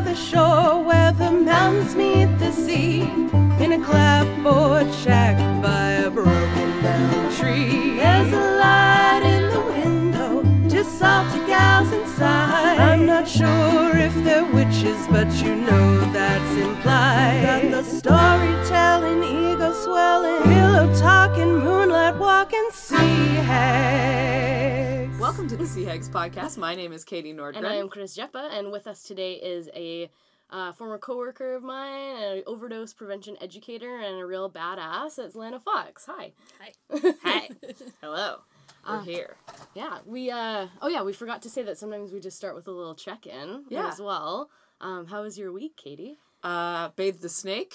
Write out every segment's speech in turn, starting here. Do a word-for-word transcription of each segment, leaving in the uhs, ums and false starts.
the shore where the mountains meet the sea, in a clapboard shack by a broken down tree. There's a light in the window, just salty gals inside. I'm not sure if they're witches, but you know that's implied. Got the storytelling, ego swelling, pillow talking, moonlight walking, sea hags. Welcome to the Sea Hags podcast. My name is Katie Nordgren. And I am Chris Jeppa, and with us today is a uh, former coworker of mine, an overdose prevention educator, and a real badass. It's Lana Fox. Hi. Hi. Hi. Hello. We're Uh, here. Yeah, we, uh, oh yeah, we forgot to say that sometimes we just start with a little check-in Yeah. as well. Um, how was your week, Katie? Uh, bathed the snake.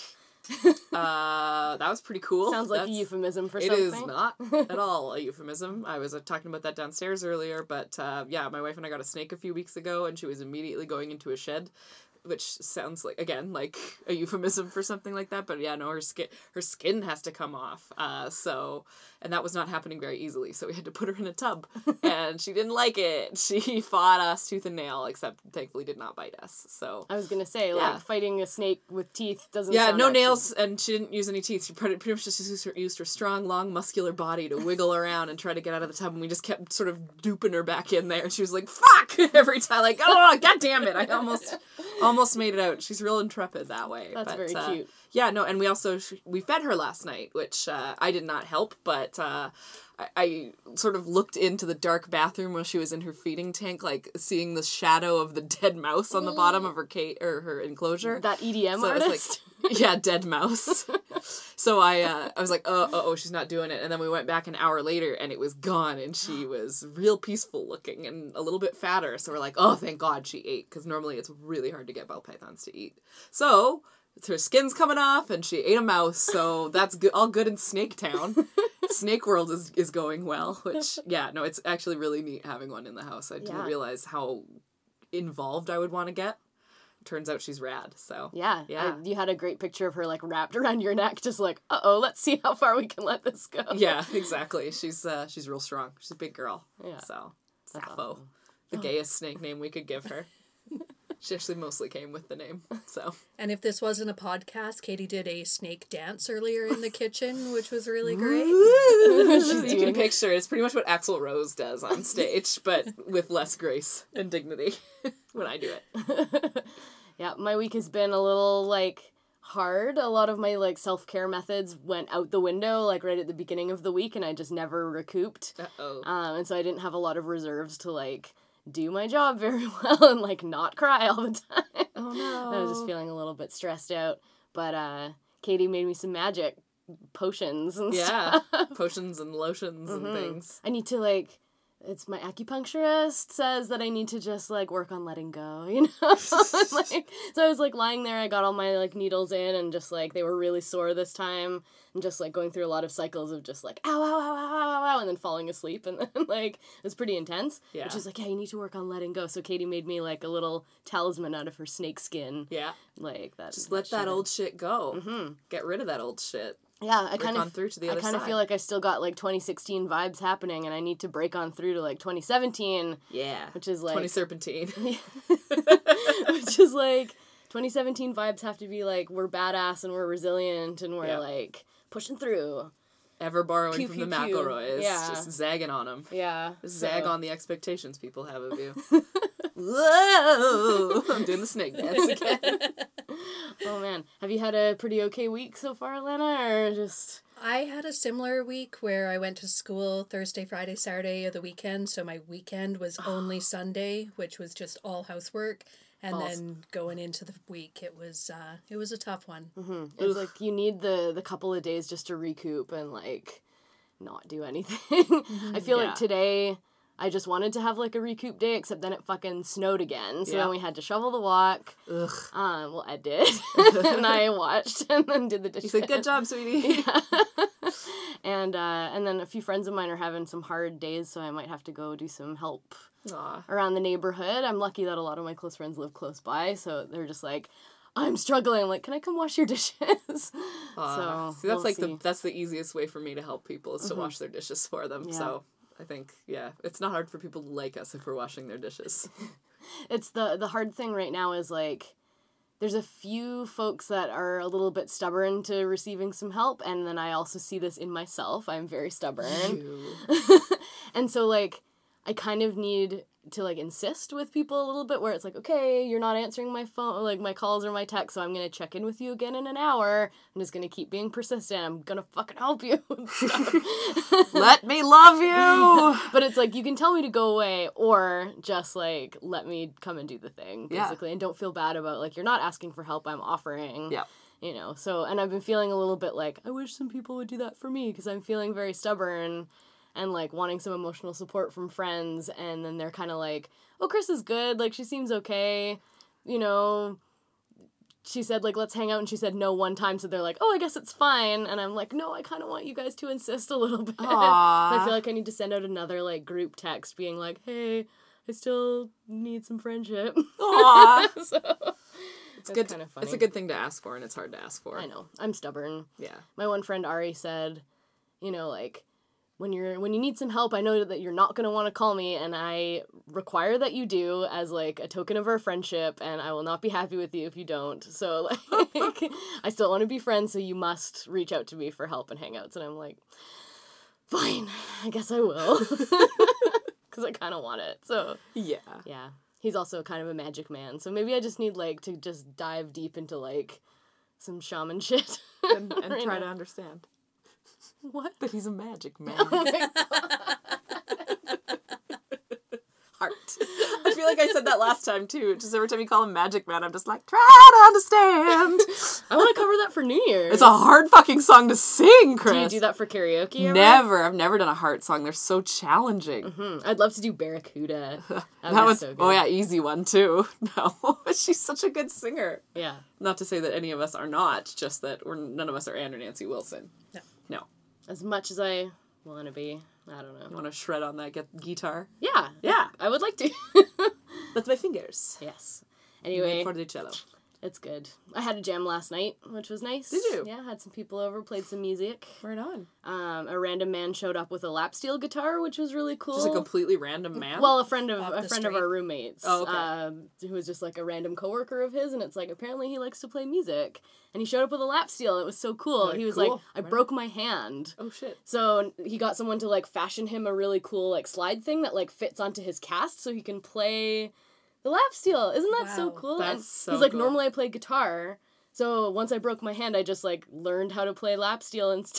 uh, that was pretty cool. Sounds like That's, a euphemism for it something. is not at all a euphemism. I was uh, talking about that downstairs earlier, but uh, yeah, my wife and I got a snake a few weeks ago, and she was immediately going into a shed, which sounds like, again, like a euphemism for something like that. But yeah, no, her skin, her skin has to come off. Uh, so, and that was not happening very easily. So we had to put her in a tub, and she didn't like it. She fought us tooth and nail, except thankfully did not bite us. So I was gonna say, Yeah. like, fighting a snake with teeth doesn't yeah, sound no actually- nails, and she didn't use any teeth. She pretty, pretty much just used her, used her strong, long, muscular body to wiggle around and try to get out of the tub, and we just kept sort of duping her back in there, and she was like, fuck, every time, like, oh, god damn it, I almost, almost made it out. She's real intrepid that way. That's but, very uh, cute. Yeah, no, and we also, we fed her last night, which uh, I did not help, but uh, I, I sort of looked into the dark bathroom while she was in her feeding tank, like, seeing the shadow of the dead mouse on the bottom of her cage, or her enclosure. That E D M So it was artist? like, yeah, dead mouse. So I uh, I was like, oh, oh, oh, she's not doing it. And then we went back an hour later, and it was gone, and she was real peaceful looking and a little bit fatter. So we're like, oh, thank God she ate, because normally it's really hard to get bell pythons to eat. So her skin's coming off, and she ate a mouse, so that's good, all good in Snake Town. Snake World is, is going well, which, yeah, no, it's actually really neat having one in the house. I didn't Yeah. realize how involved I would want to get. Turns out she's rad, so. Yeah, Yeah. I, you had a great picture of her, like, wrapped around your neck, just like, uh-oh, let's see how far we can let this go. Yeah, exactly. She's uh, she's real strong. She's a big girl. Yeah. So, That's Sappho. awesome. The gayest snake name we could give her. She actually mostly came with the name, so. And if this wasn't a podcast, Katie did a snake dance earlier in the kitchen, which was really great. You can picture it. It's pretty much what Axl Rose does on stage, but with less grace and dignity when I do it. Yeah, my week has been a little, like, hard. A lot of my, like, self-care methods went out the window, like, right at the beginning of the week, and I just never recouped. Uh-oh. Um, and so I didn't have a lot of reserves to, like, do my job very well and, like, not cry all the time. Oh, no. I was just feeling a little bit stressed out. But, uh, Katie made me some magic potions and Yeah, stuff. potions and lotions and things. I need to, like, it's my acupuncturist says that I need to just, like, work on letting go, you know? And, like, so I was, like, lying there, I got all my, like, needles in, and just, like, they were really sore this time, and just, like, going through a lot of cycles of just, like, ow, ow, ow, ow, ow, ow, and then falling asleep, and then, like, it was pretty intense. Yeah. But she's like, yeah, you need to work on letting go. So Katie made me, like, a little talisman out of her snake skin. Yeah. Like, that. Just let that shit. old shit go. Mm-hmm. Get rid of that old shit. Yeah, I Break kind on of through to the I other kind of side. feel like I still got like twenty sixteen vibes happening, and I need to break on through to like twenty seventeen, Yeah. which is like twenty Serpentine. which is like twenty seventeen vibes have to be like we're badass and we're resilient and we're Yeah. like pushing through. Ever borrowing Pew, from pew, the pew. McElroys. Yeah. Just zagging on them. Yeah, Zag so- on the expectations people have of you. Whoa! I'm doing the snake dance again. Oh man, have you had a pretty okay week so far, Lena, or just? I had a similar week where I went to school Thursday, Friday, Saturday of the weekend, so my weekend was only Sunday, which was just all housework. And Balls. then going into the week, it was uh, it was a tough one. Mm-hmm. It's like you need the the couple of days just to recoup and like not do anything. I feel Yeah. like today I just wanted to have like a recoup day, except then it fucking snowed again. So Yeah. then we had to shovel the walk. Ugh. Um, well, I did, and I watched and then did the dishes. You said, good job, sweetie. And uh, and then a few friends of mine are having some hard days, so I might have to go do some help Aw. around the neighborhood. I'm lucky that a lot of my close friends live close by, so they're just like, I'm struggling. I'm like, can I come wash your dishes? Aw. So see, that's we'll like see. the that's the easiest way for me to help people is to wash their dishes for them. Yeah. So I think, yeah, it's not hard for people to like us if we're washing their dishes. It's the the hard thing right now is like there's a few folks that are a little bit stubborn to receiving some help, and then I also see this in myself. I'm very stubborn. You. And so, like, I kind of need to, like, insist with people a little bit where it's like, okay, you're not answering my phone, like, my calls or my texts, so I'm going to check in with you again in an hour. I'm just going to keep being persistent. I'm going to fucking help you and stuff. Let me love you! But it's like, you can tell me to go away or just, like, let me come and do the thing, basically. Yeah. And don't feel bad about, like, you're not asking for help, I'm offering. Yeah. You know, so, and I've been feeling a little bit like, I wish some people would do that for me, because I'm feeling very stubborn and, like, wanting some emotional support from friends, and then they're kind of like, oh, Chris is good, like, she seems okay, you know, she said, like, let's hang out, and she said no one time, so they're like, oh, I guess it's fine, and I'm like, no, I kind of want you guys to insist a little bit. I feel like I need to send out another, like, group text being like, hey, I still need some friendship. Aww. So, it's good. kind of funny. It's a good thing to ask for, and it's hard to ask for. I know. I'm stubborn. Yeah. My one friend Ari said, you know, like, when you're when you need some help, I know that you're not going to want to call me, and I require that you do as, like, a token of our friendship, and I will not be happy with you if you don't. So, like, I still want to be friends, so you must reach out to me for help and hangouts. And I'm like, fine, I guess I will. Because I kind of want it. So, Yeah. yeah. He's also kind of a magic man, so maybe I just need, like, to just dive deep into, like, some shaman shit. And, and Right try now. to understand What? that he's a magic man. Oh my God. Heart. I feel like I said that last time, too. Just every time you call him Magic Man, I'm just like, try to understand. I want to cover that for New Year's. It's a hard fucking song to sing, Chris. Do you do that for karaoke ever? Never. I've never done a heart song. They're so challenging. Hmm. I'd love to do Barracuda. That, That was was, so good. oh yeah, easy one, too. No, she's such a good singer. Yeah. Not to say that any of us are not, just that we're none of us are Anne or Nancy Wilson. No. No. As much as I want to be, I don't You know. want to shred on that gu- guitar? Yeah. Yeah. I would like to. With my fingers. Yes. Made Anyway, for the cello. it's good. I had a jam last night, which was nice. Did you? Yeah, had some people over, played some music. Right on. Um, a random man showed up with a lap steel guitar, which was really cool. Just a completely random man? Well, a friend of Off a the friend of street. our roommates. Oh, okay. Um, who was just like a random coworker of his, and it's like apparently he likes to play music, and he showed up with a lap steel. It was so cool. Very he was cool. like, I Right. broke my hand. Oh shit. So he got someone to like fashion him a really cool like slide thing that like fits onto his cast, so he can play the lap steel. Isn't that so Wow. cool? That's And so he's like, cool. normally I play guitar. So once I broke my hand, I just like learned how to play lap steel instead.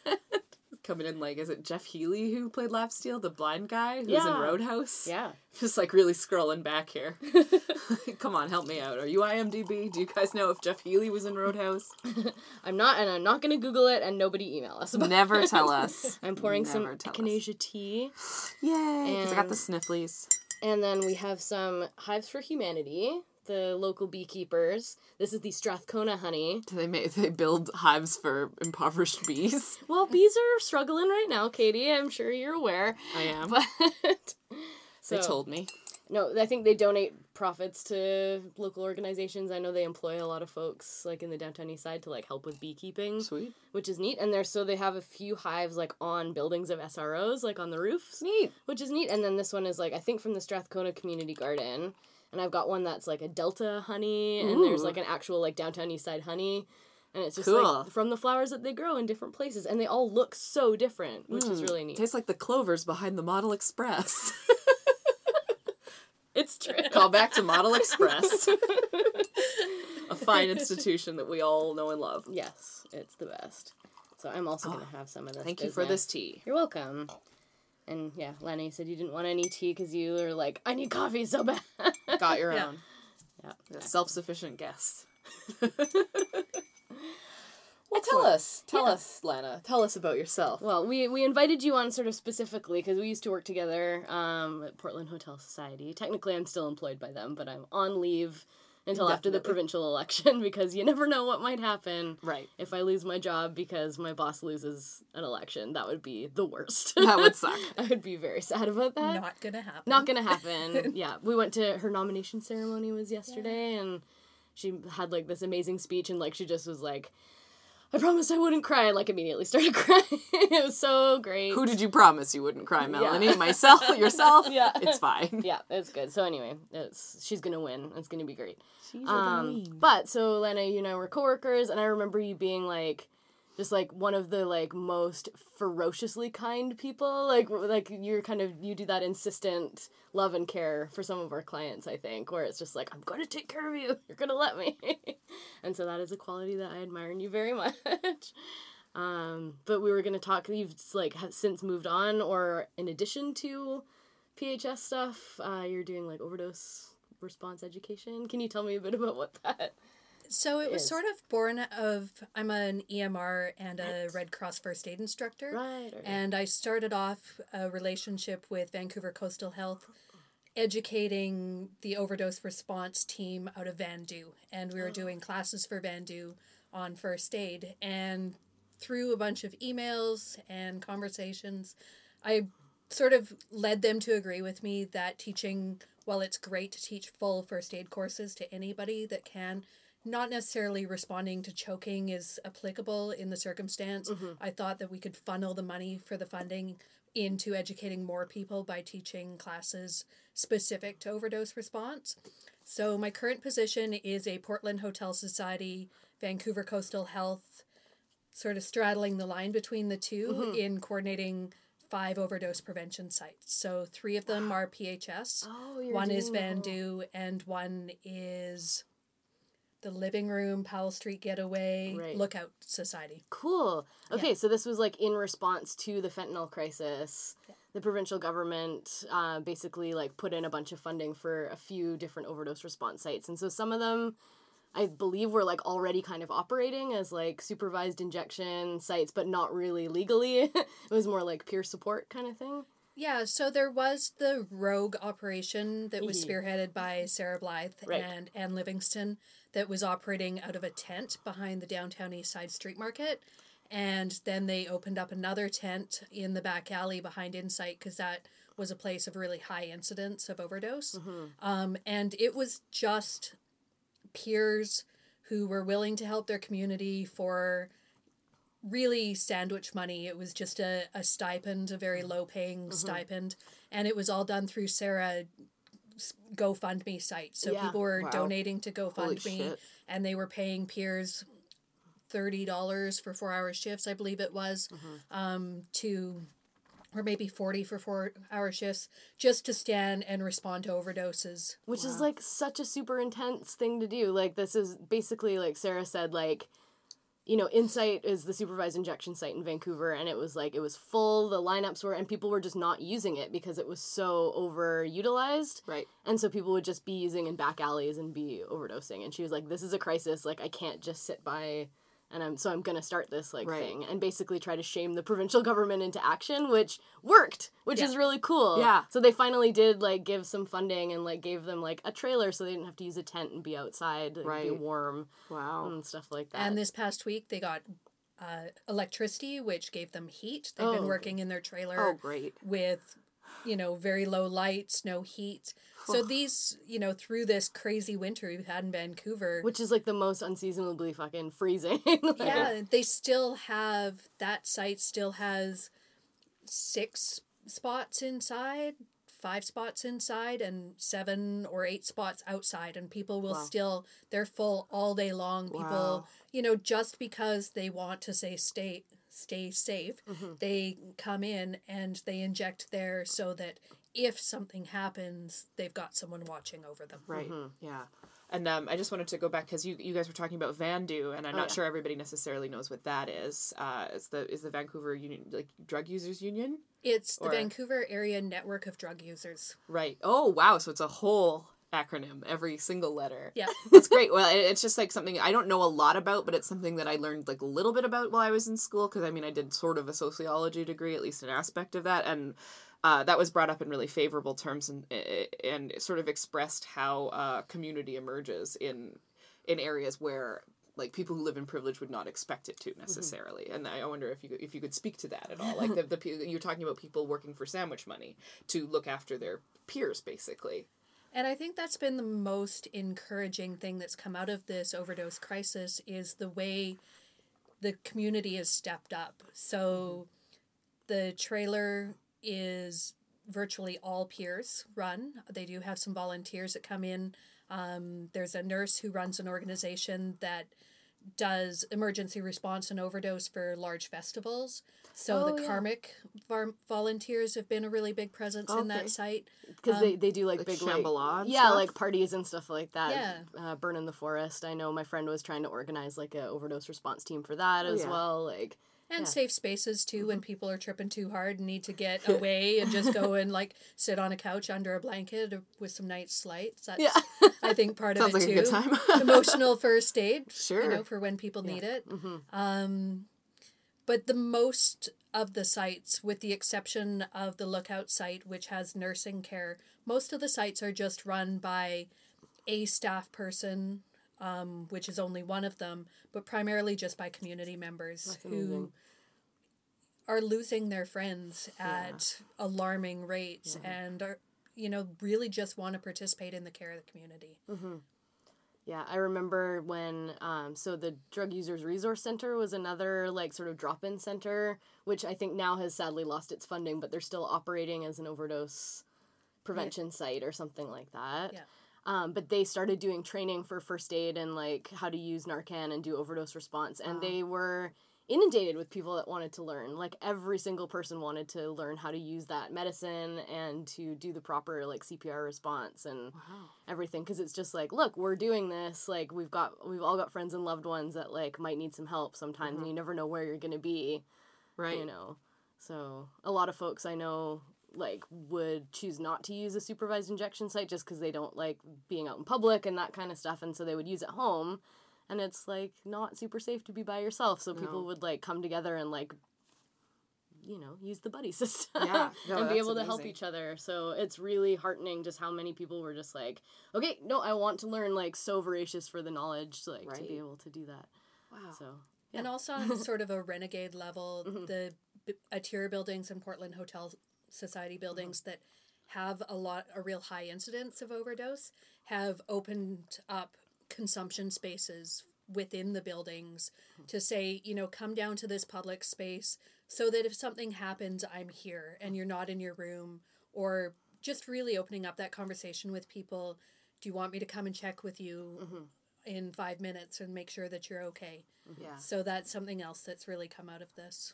Coming in like, is it Jeff Healey who played lap steel? The blind guy who's in Yeah. Roadhouse? Yeah. Just like really scrolling back here. Come on, help me out. Are you I M D B? Do you guys know if Jeff Healey was in Roadhouse? I'm not, and I'm not gonna Google it, and nobody email us about Never it. tell us. I'm pouring Never some tell us. echinacea tea. Yay! Because I got And- the snifflies. And then we have some Hives for Humanity, the local beekeepers. This is the Strathcona honey. Do they make they build hives for impoverished bees? Well, bees are struggling right now, Katie. I'm sure you're aware. I am. But so, They told me. No, I think they donate profits to local organizations. I know they employ a lot of folks like in the downtown east side to like help with beekeeping, Sweet. which is neat. And they're so they have a few hives like on buildings of S R Os, like on the roofs. Neat. Which is neat. And then this one is like I think from the Strathcona Community Garden. And I've got one that's like a Delta honey, and there's Ooh. like an actual like downtown east side honey. And it's just Cool. like from the flowers that they grow in different places. And they all look so different, which is really neat. Tastes like the clovers behind the Model Express. It's true. Call back to Model Express. A fine institution that we all know and love. Yes, it's the best. So I'm also going to have some of this. Oh, Thank you for business. this tea. You're welcome. And yeah, Lenny said you didn't want any tea because you were like, I need coffee so bad. Got your Yeah. own. Yeah. A self-sufficient guest. Well, tell us. Tell Yeah. us, Lana. Tell us about yourself. Well, we, we invited you on sort of specifically because we used to work together um, at Portland Hotel Society. Technically, I'm still employed by them, but I'm on leave until after the Indefinitely. provincial election because you never know what might happen. Right. If I lose my job because my boss loses an election, that would be the worst. That would suck. I would be very sad about that. Not gonna happen. Not gonna happen. Yeah, we went to her nomination ceremony was yesterday, and she had like this amazing speech, and like she just was like, I promised I wouldn't cry, and like immediately started crying. It was so great. Who did you promise you wouldn't cry, Melanie? Myself? Yourself? Yeah. It's fine. Yeah, it's good. So anyway, it's she's gonna win. It's gonna be great. She's Um, but so Lena, you and I were coworkers, and I remember you being like, just like one of the like most ferociously kind people. Like like you're kind of you do that insistent love and care for some of our clients. I think where it's just like, I'm going to take care of you. You're gonna let me. And so that is a quality that I admire in you very much. Um, but we were gonna talk. You've like have since moved on, or in addition to P H S stuff, uh, you're doing like overdose response education. Can you tell me a bit about what that? So it was is. sort of born of, I'm an E M R and a Red Cross first aid instructor. Right. right. And I started off a relationship with Vancouver Coastal Health, educating the overdose response team out of Vandu. And we were doing classes for Vandu on first aid. And through a bunch of emails and conversations, I sort of led them to agree with me that teaching, while it's great to teach full first aid courses to anybody that can, not necessarily responding to choking is applicable in the circumstance. Mm-hmm. I thought that we could funnel the money for the funding into educating more people by teaching classes specific to overdose response. So my current position is a Portland Hotel Society, Vancouver Coastal Health, sort of straddling the line between the two Mm-hmm. in coordinating five overdose prevention sites. So three of them are P H S, Oh, you're one is doing the whole- Vandu, and one is the Living Room, Powell Street Getaway, Right. Lookout Society. Cool. Okay, Yeah. so this was like in response to the fentanyl crisis. The provincial government uh, basically like put in a bunch of funding for a few different overdose response sites, and so some of them, I believe, were like already kind of operating as like supervised injection sites, but not really legally. It was more like peer support kind of thing. Yeah, so there was the rogue operation that was Mhm. spearheaded by Sarah Blythe Right. and Ann Livingston that was operating out of a tent behind the downtown East Side Street Market. And then they opened up another tent in the back alley behind Insight because that was a place of really high incidence of overdose. Um, and it was just peers who were willing to help their community for really sandwich money. It was just a, a stipend, a very low paying stipend. And it was all done through Sarah's GoFundMe site. So Yeah. people were Wow. donating to Holy GoFundMe shit. and they were paying peers thirty dollars for four hour shifts, I believe it was, um, to, or maybe forty for four hour shifts, just to stand and respond to overdoses. Which is like such a super intense thing to do. Like this is basically like Sarah said, like, you know, Insight is the supervised injection site in Vancouver, and it was like it was full, the lineups were, and people were just not using it because it was so overutilized. Right. And so people would just be using in back alleys and be overdosing. And she was like, this is a crisis, like I can't just sit by and I'm so I'm gonna start this like Right. thing and basically try to shame the provincial government into action, which worked, which Yeah. is really cool. Yeah. So they finally did like give some funding and like gave them like a trailer so they didn't have to use a tent and be outside, like, be Right. warm Wow. and stuff like that. And this past week, they got uh, electricity, which gave them heat. They've Oh. been working in their trailer Oh, great. with, you know, very low lights, no heat. So these, you know, through this crazy winter we've had in Vancouver, which is like the most unseasonably fucking freezing. Like, yeah, they still have, that site still has six spots inside, five spots inside, and seven or eight spots outside. And people will Wow. still, they're full all day long. People, Wow. you know, just because they want to say stay, stay safe, Mm-hmm. they come in and they inject there so that if something happens, they've got someone watching over them. Right. Yeah. And um, I just wanted to go back because you, you guys were talking about Vandu, and I'm Oh, not yeah. sure everybody necessarily knows what that is. Uh, it's the is the Vancouver Union like Drug Users Union, It's the Or- Vancouver Area Network of Drug Users. right? Oh wow! So it's a whole acronym, every single letter. Yeah. That's great. Well, it- it's just like something I don't know a lot about, but it's something that I learned like a little bit about while I was in school. Because I mean, I did sort of a sociology degree, at least an aspect of that, and uh, that was brought up in really favorable terms, and and it sort of expressed how uh, community emerges in in areas where like people who live in privilege would not expect it to necessarily. And I wonder if you could, if you could speak to that at all. Like the the pe- you're talking about people working for sandwich money to look after their peers, basically. And I think that's been the most encouraging thing that's come out of this overdose crisis is the way the community has stepped up. So the trailer is virtually all peers run. They do have some volunteers that come in. Um, there's a nurse who runs an organization that does emergency response and overdose for large festivals. So Oh, the yeah. Karmic var- volunteers have been a really big presence in Okay. that site. Because Um, they, they do like, like big like Shambhala and yeah stuff? like parties and stuff like that. Yeah. uh, Burn in the Forest. I know my friend was trying to organize like a overdose response team for that Oh, as yeah. well. Like And Yeah. safe spaces too Mm-hmm. when people are tripping too hard and need to get away and just go and like sit on a couch under a blanket or with some night slights. That's Yeah. I think part Sounds of it like too. a good time. Emotional first aid. Sure. You know, for when people need it. Mm-hmm. Um, but the most of the sites, with the exception of the Lookout site, which has nursing care, most of the sites are just run by a staff person, um, which is only one of them, but primarily just by community members That's who amazing. are losing their friends at alarming rates and are, you know, really just want to participate in the care of the community. Yeah, I remember when, um, so the Drug Users Resource Center was another, like, sort of drop-in center, which I think now has sadly lost its funding, but they're still operating as an overdose prevention site or something like that. Yeah. Um, but they started doing training for first aid and, like, how to use Narcan and do overdose response, and they were inundated with people that wanted to learn. Like, every single person wanted to learn how to use that medicine and to do the proper, like, C P R response and everything. Because it's just like, look, we're doing this. Like, we've got, we've all got friends and loved ones that, like, might need some help sometimes, and you never know where you're going to be, Right. you know. So, a lot of folks I know, like, would choose not to use a supervised injection site just because they don't like being out in public and that kind of stuff, and so they would use it home. And it's, like, not super safe to be by yourself, so people No. would, like, come together and, like, you know, use the buddy system. Yeah. No, and be that's able to help amazing. each other. So it's really heartening just how many people were just like, okay, no, I want to learn, like, so voracious for the knowledge, like, to Right. be able to do that. Wow. So, And also on sort of a renegade level, the b- Atira buildings and Portland Hotel Society buildings that have a lot, a real high incidence of overdose, have opened up consumption spaces within the buildings to say, you know, come down to this public space so that if something happens, I'm here and you're not in your room, or just really opening up that conversation with people. Do you want me to come and check with you in five minutes and make sure that you're okay? Yeah. So that's something else that's really come out of this.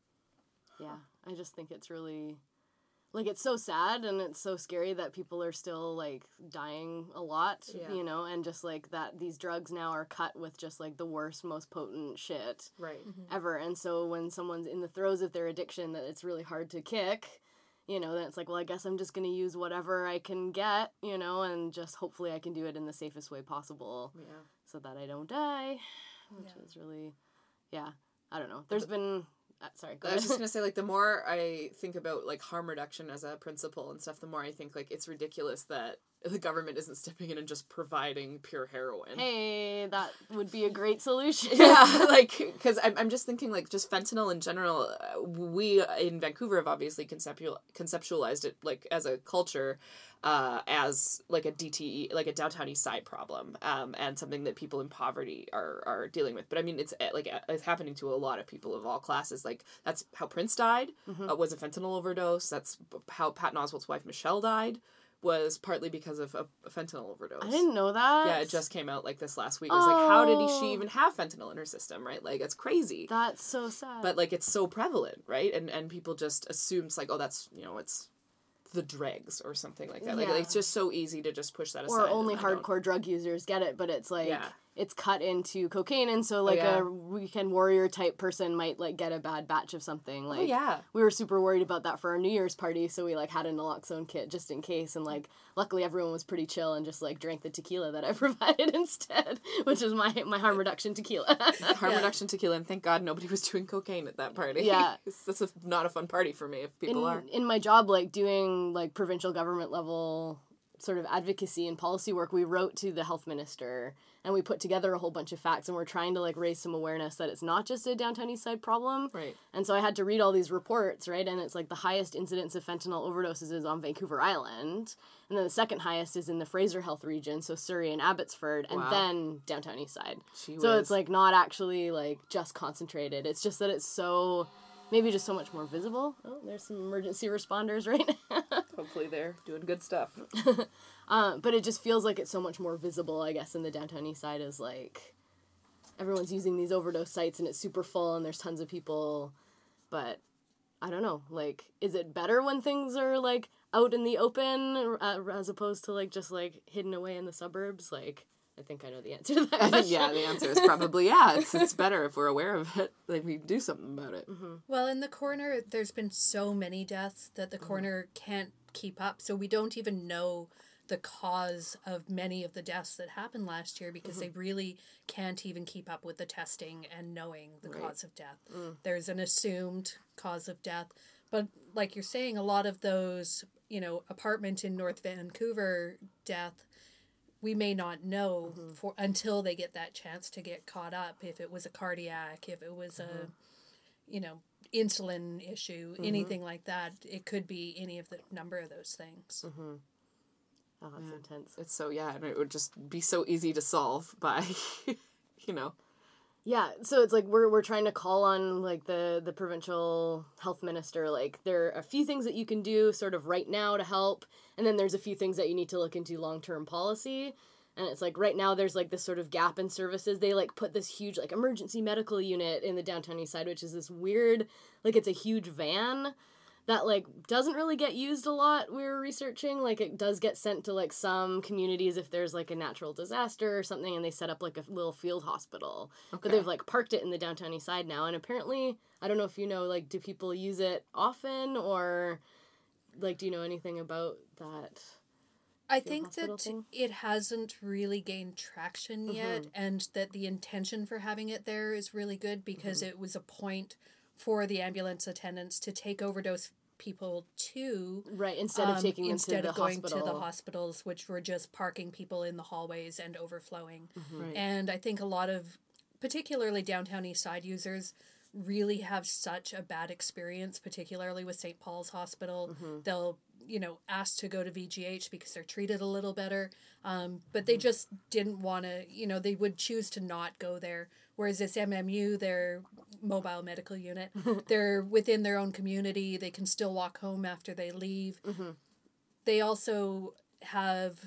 yeah, I just think it's really, like, it's so sad and it's so scary that people are still, like, dying a lot, Yeah. you know, and just, like, that these drugs now are cut with just, like, the worst, most potent shit Right. ever. And so when someone's in the throes of their addiction that it's really hard to kick, you know, then it's like, well, I guess I'm just going to use whatever I can get, you know, and just hopefully I can do it in the safest way possible Yeah. so that I don't die, which Yeah. is really, yeah, I don't know. There's been, uh, sorry, go I was ahead. just gonna say, like, the more I think about, like, harm reduction as a principle and stuff, the more I think, like, it's ridiculous that the government isn't stepping in and just providing pure heroin. Hey, that would be a great solution. Yeah, like, because I'm, I'm just thinking, like, just fentanyl in general, uh, we in Vancouver have obviously conceptual, conceptualized it, like, as a culture, uh, as, like, a D T E, like, a downtown east side problem, um, and something that people in poverty are, are dealing with. But, I mean, it's, uh, like, uh, it's happening to a lot of people of all classes. Like, that's how Prince died, uh, was a fentanyl overdose. That's how Patton Oswalt's wife, Michelle, died, was partly because of a, a fentanyl overdose. I didn't know that. Yeah, it just came out, like, this last week. It was like, how did Oh. she even have fentanyl in her system, right? Like, it's crazy. That's so sad. But, like, it's so prevalent, right? And and people just assume, it's like, oh, that's, you know, it's the dregs or something like that. Like, Yeah. it's just so easy to just push that aside. or only and I don't- hardcore drug users get it, but it's like Yeah. it's cut into cocaine, and so like yeah. a weekend warrior type person might like get a bad batch of something. Like Oh, yeah. we were super worried about that for our New Year's party, so we like had a naloxone kit just in case, and like luckily everyone was pretty chill and just like drank the tequila that I provided instead, which is my my harm reduction tequila. Harm reduction tequila, and thank God nobody was doing cocaine at that party. Yeah. It's- That's a, not a fun party for me if people in, are. in my job, like doing like provincial government level sort of advocacy and policy work, we wrote to the health minister and we put together a whole bunch of facts, and we're trying to like raise some awareness that it's not just a downtown east side problem. Right. And so I had to read all these reports, right? And it's like the highest incidence of fentanyl overdoses is on Vancouver Island. And then the second highest is in the Fraser Health region, so Surrey and Abbotsford, and Wow. then downtown east side. She So was- it's like not actually like just concentrated. It's just that it's so, maybe just so much more visible. Oh, there's some emergency responders right now. Hopefully they're doing good stuff. Um, but it just feels like it's so much more visible, I guess, in the downtown east side is like everyone's using these overdose sites and it's super full and there's tons of people. But I don't know, like, is it better when things are like out in the open uh, as opposed to like just like hidden away in the suburbs? Like, I think I know the answer to that I think, question. yeah, the answer is probably yeah. It's it's better if we're aware of it. Like we do something about it. Mm-hmm. Well, in the corner, there's been so many deaths that the corner can't keep up. So we don't even know the cause of many of the deaths that happened last year because they really can't even keep up with the testing and knowing the Right. cause of death. There's an assumed cause of death. But like you're saying, a lot of those, you know, apartment in North Vancouver death, we may not know for until they get that chance to get caught up if it was a cardiac, if it was a, you know, insulin issue, anything like that. It could be any of the number of those things. Oh, that's intense. It's so yeah, and it would just be so easy to solve by, you know. Yeah, so it's like we're we're trying to call on like the the provincial health minister. Like there are a few things that you can do sort of right now to help, and then there's a few things that you need to look into long term policy. And it's like right now there's like this sort of gap in services. They like put this huge like emergency medical unit in the downtown east side, which is this weird, like it's a huge van that like doesn't really get used a lot. We were researching, like it does get sent to like some communities if there's like a natural disaster or something, and they set up like a little field hospital. But Okay. they've like parked it in the downtown east side now, and apparently I don't know if you know, like, do people use it often, or like do you know anything about that? I Field think hospital that thing? it hasn't really gained traction yet, and that the intention for having it there is really good because it was a point for the ambulance attendants to take overdose people to Right, instead of um, taking them instead to the of going hospital. to the hospitals, which were just parking people in the hallways and overflowing. Right. And I think a lot of, particularly downtown east side users, really have such a bad experience, particularly with Saint Paul's Hospital. They'll, you know, ask to go to V G H because they're treated a little better, um, but they just didn't want to, you know, they would choose to not go there. Whereas this M M U, their mobile medical unit, they're within their own community. They can still walk home after they leave. They also have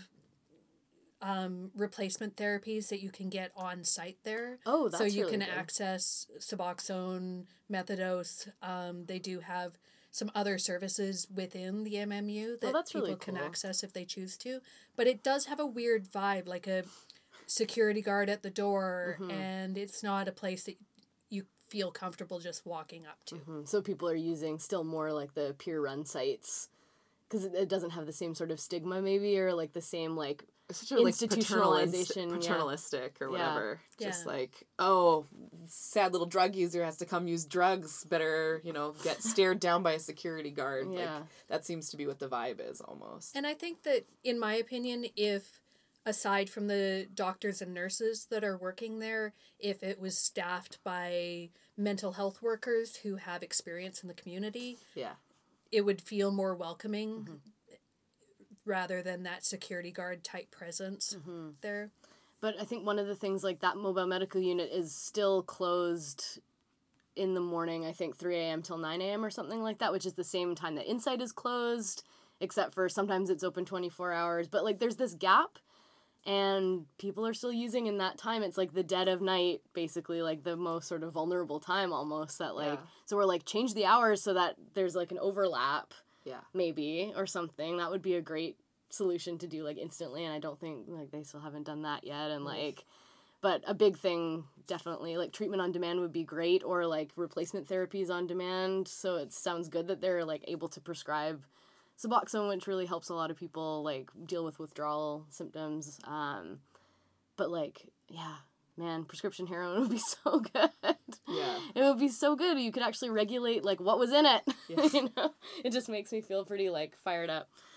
um, replacement therapies that you can get on site there. Oh, So that's you really can good. access Suboxone, Methadose. Um, they do have some other services within the M M U that Oh, that's people really can cool. access if they choose to. But it does have a weird vibe, like a security guard at the door, Mm-hmm. and it's not a place that you feel comfortable just walking up to. Mm, So people are using still more like the peer run sites because it, it doesn't have the same sort of stigma maybe, or like the same like It's such a like Institutionalization, yeah. paternalist, paternalistic or Yeah. whatever. Just Yeah. like, oh, sad little drug user has to come use drugs. Better, you know, get stared down by a security guard. Yeah. Like that seems to be what the vibe is almost. And I think that, in my opinion, if aside from the doctors and nurses that are working there, if it was staffed by mental health workers who have experience in the community, Yeah. it would feel more welcoming rather than that security guard type presence there. But I think one of the things, like that mobile medical unit is still closed in the morning, I think three a.m. till nine a.m. or something like that, which is the same time that Insight is closed, except for sometimes it's open twenty-four hours. But like there's this gap, and people are still using in that time. It's like the dead of night, basically, like the most sort of vulnerable time almost that like, Yeah. so we're like change the hours so that there's like an overlap Yeah. maybe or something. That would be a great solution to do like instantly, and I don't think like they still haven't done that yet. And like but a big thing definitely like treatment on demand would be great, or like replacement therapies on demand. So it sounds good that they're like able to prescribe Suboxone, which really helps a lot of people like deal with withdrawal symptoms. Um but like yeah, man, prescription heroin would be so good. Yeah. It would be so good. You could actually regulate like what was in it. Yeah. You know, it just makes me feel pretty like fired up.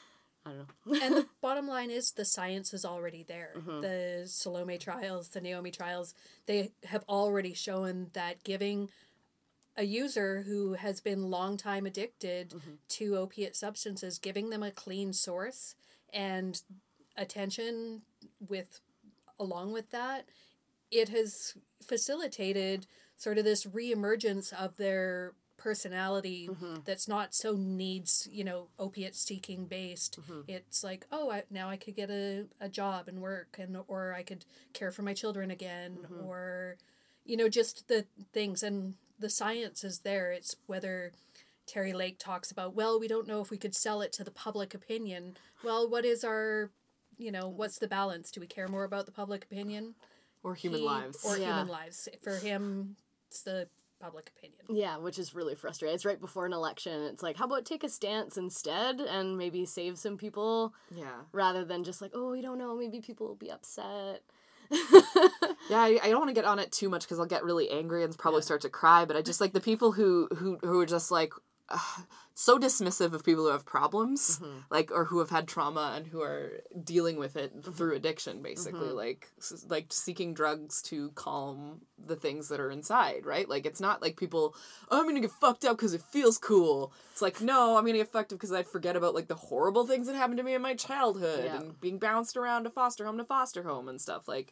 I don't know. And the bottom line is the science is already there. Mm-hmm. The Salome trials, the Naomi trials, they have already shown that giving a user who has been long time addicted Mm-hmm. to opiate substances, giving them a clean source and attention with along with that, it has facilitated sort of this reemergence of their personality Mm-hmm. that's not so needs, you know, opiate seeking based. Mm-hmm. It's like, oh, I, now I could get a, a job and work, and or I could care for my children again, Mm-hmm. or, you know, just the things. And the science is there. It's whether Terry Lake talks about, well, we don't know if we could sell it to the public opinion. Well, what is our, you know, what's the balance? Do we care more about the public opinion? Or human He- lives. Or Yeah. human lives. For him, it's the public opinion. Yeah, which is really frustrating. It's right before an election. It's like, how about take a stance instead and maybe save some people Yeah. rather than just like, oh, we don't know, maybe people will be upset. Yeah, I, I don't want to get on it too much because I'll get really angry and probably start to cry. But I just like the people who who who are just like uh, so dismissive of people who have problems, like or who have had trauma and who are dealing with it through addiction, basically, like s- like seeking drugs to calm the things that are inside, right? Like it's not like people, oh, I'm gonna get fucked up because it feels cool. It's like no, I'm gonna get fucked up because I forget about like the horrible things that happened to me in my childhood Yeah. and being bounced around to foster home to foster home and stuff like.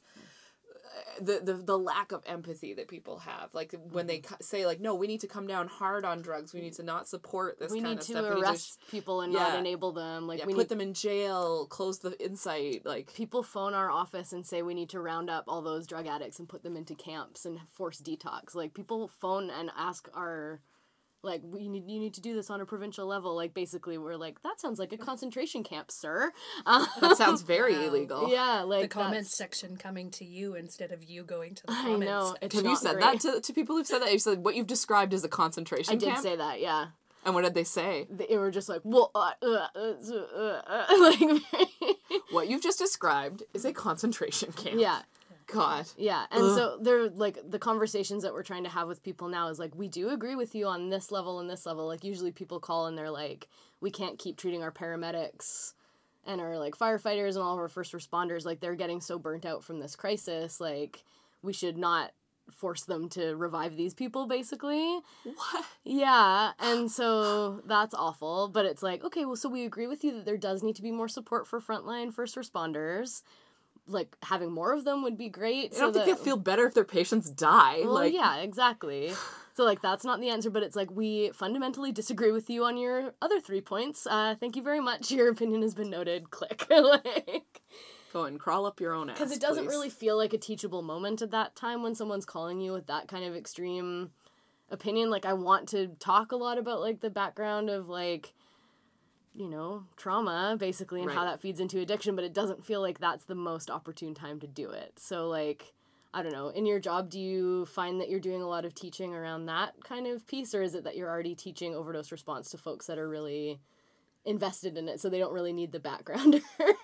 The, the the lack of empathy that people have, like when they co- say like, no, we need to come down hard on drugs. We need to not support this we kind need of to stuff. We need to arrest people and not yeah. enable them. Like yeah, we put need them in jail, close the insight. Like people phone our office and say we need to round up all those drug addicts and put them into camps and force detox. Like people phone and ask our like we need you need to do this on a provincial level. Like basically we're like that sounds like a concentration camp, sir. Um, that sounds very Wow. illegal. yeah, like The comments that's- section coming to you instead of you going to the I comments. know. It's Have you not said great. that to, to people who've said that? You said what you've described as a concentration I did camp? say that, yeah. And what did they say? They were just like, well, uh, uh, uh, uh, uh, like, What you've just described is a concentration camp. yeah. God. Yeah, and Ugh. so they're like the conversations that we're trying to have with people now is like we do agree with you on this level and this level. Like usually people call and they're like, we can't keep treating our paramedics and our like firefighters and all of our first responders like they're getting so burnt out from this crisis. Like we should not force them to revive these people basically. What? Yeah, and so that's awful. But it's like okay, well, so we agree with you that there does need to be more support for frontline first responders. Like having more of them would be great. I don't think that, they feel better if their patients die. Well, like, yeah, exactly. So, like, that's not the answer, but it's like, we fundamentally disagree with you on your other three points. Uh, thank you very much. Your opinion has been noted. Click. Like, go and crawl up your own ass. because it doesn't please. really feel like a teachable moment at that time when someone's calling you with that kind of extreme opinion. Like, I want to talk a lot about, like, the background of, like, you know, trauma, basically, and how Right. that feeds into addiction, but it doesn't feel like that's the most opportune time to do it. So, like, I don't know, in your job, do you find that you're doing a lot of teaching around that kind of piece, or is it that you're already teaching overdose response to folks that are really invested in it, so they don't really need the backgrounder?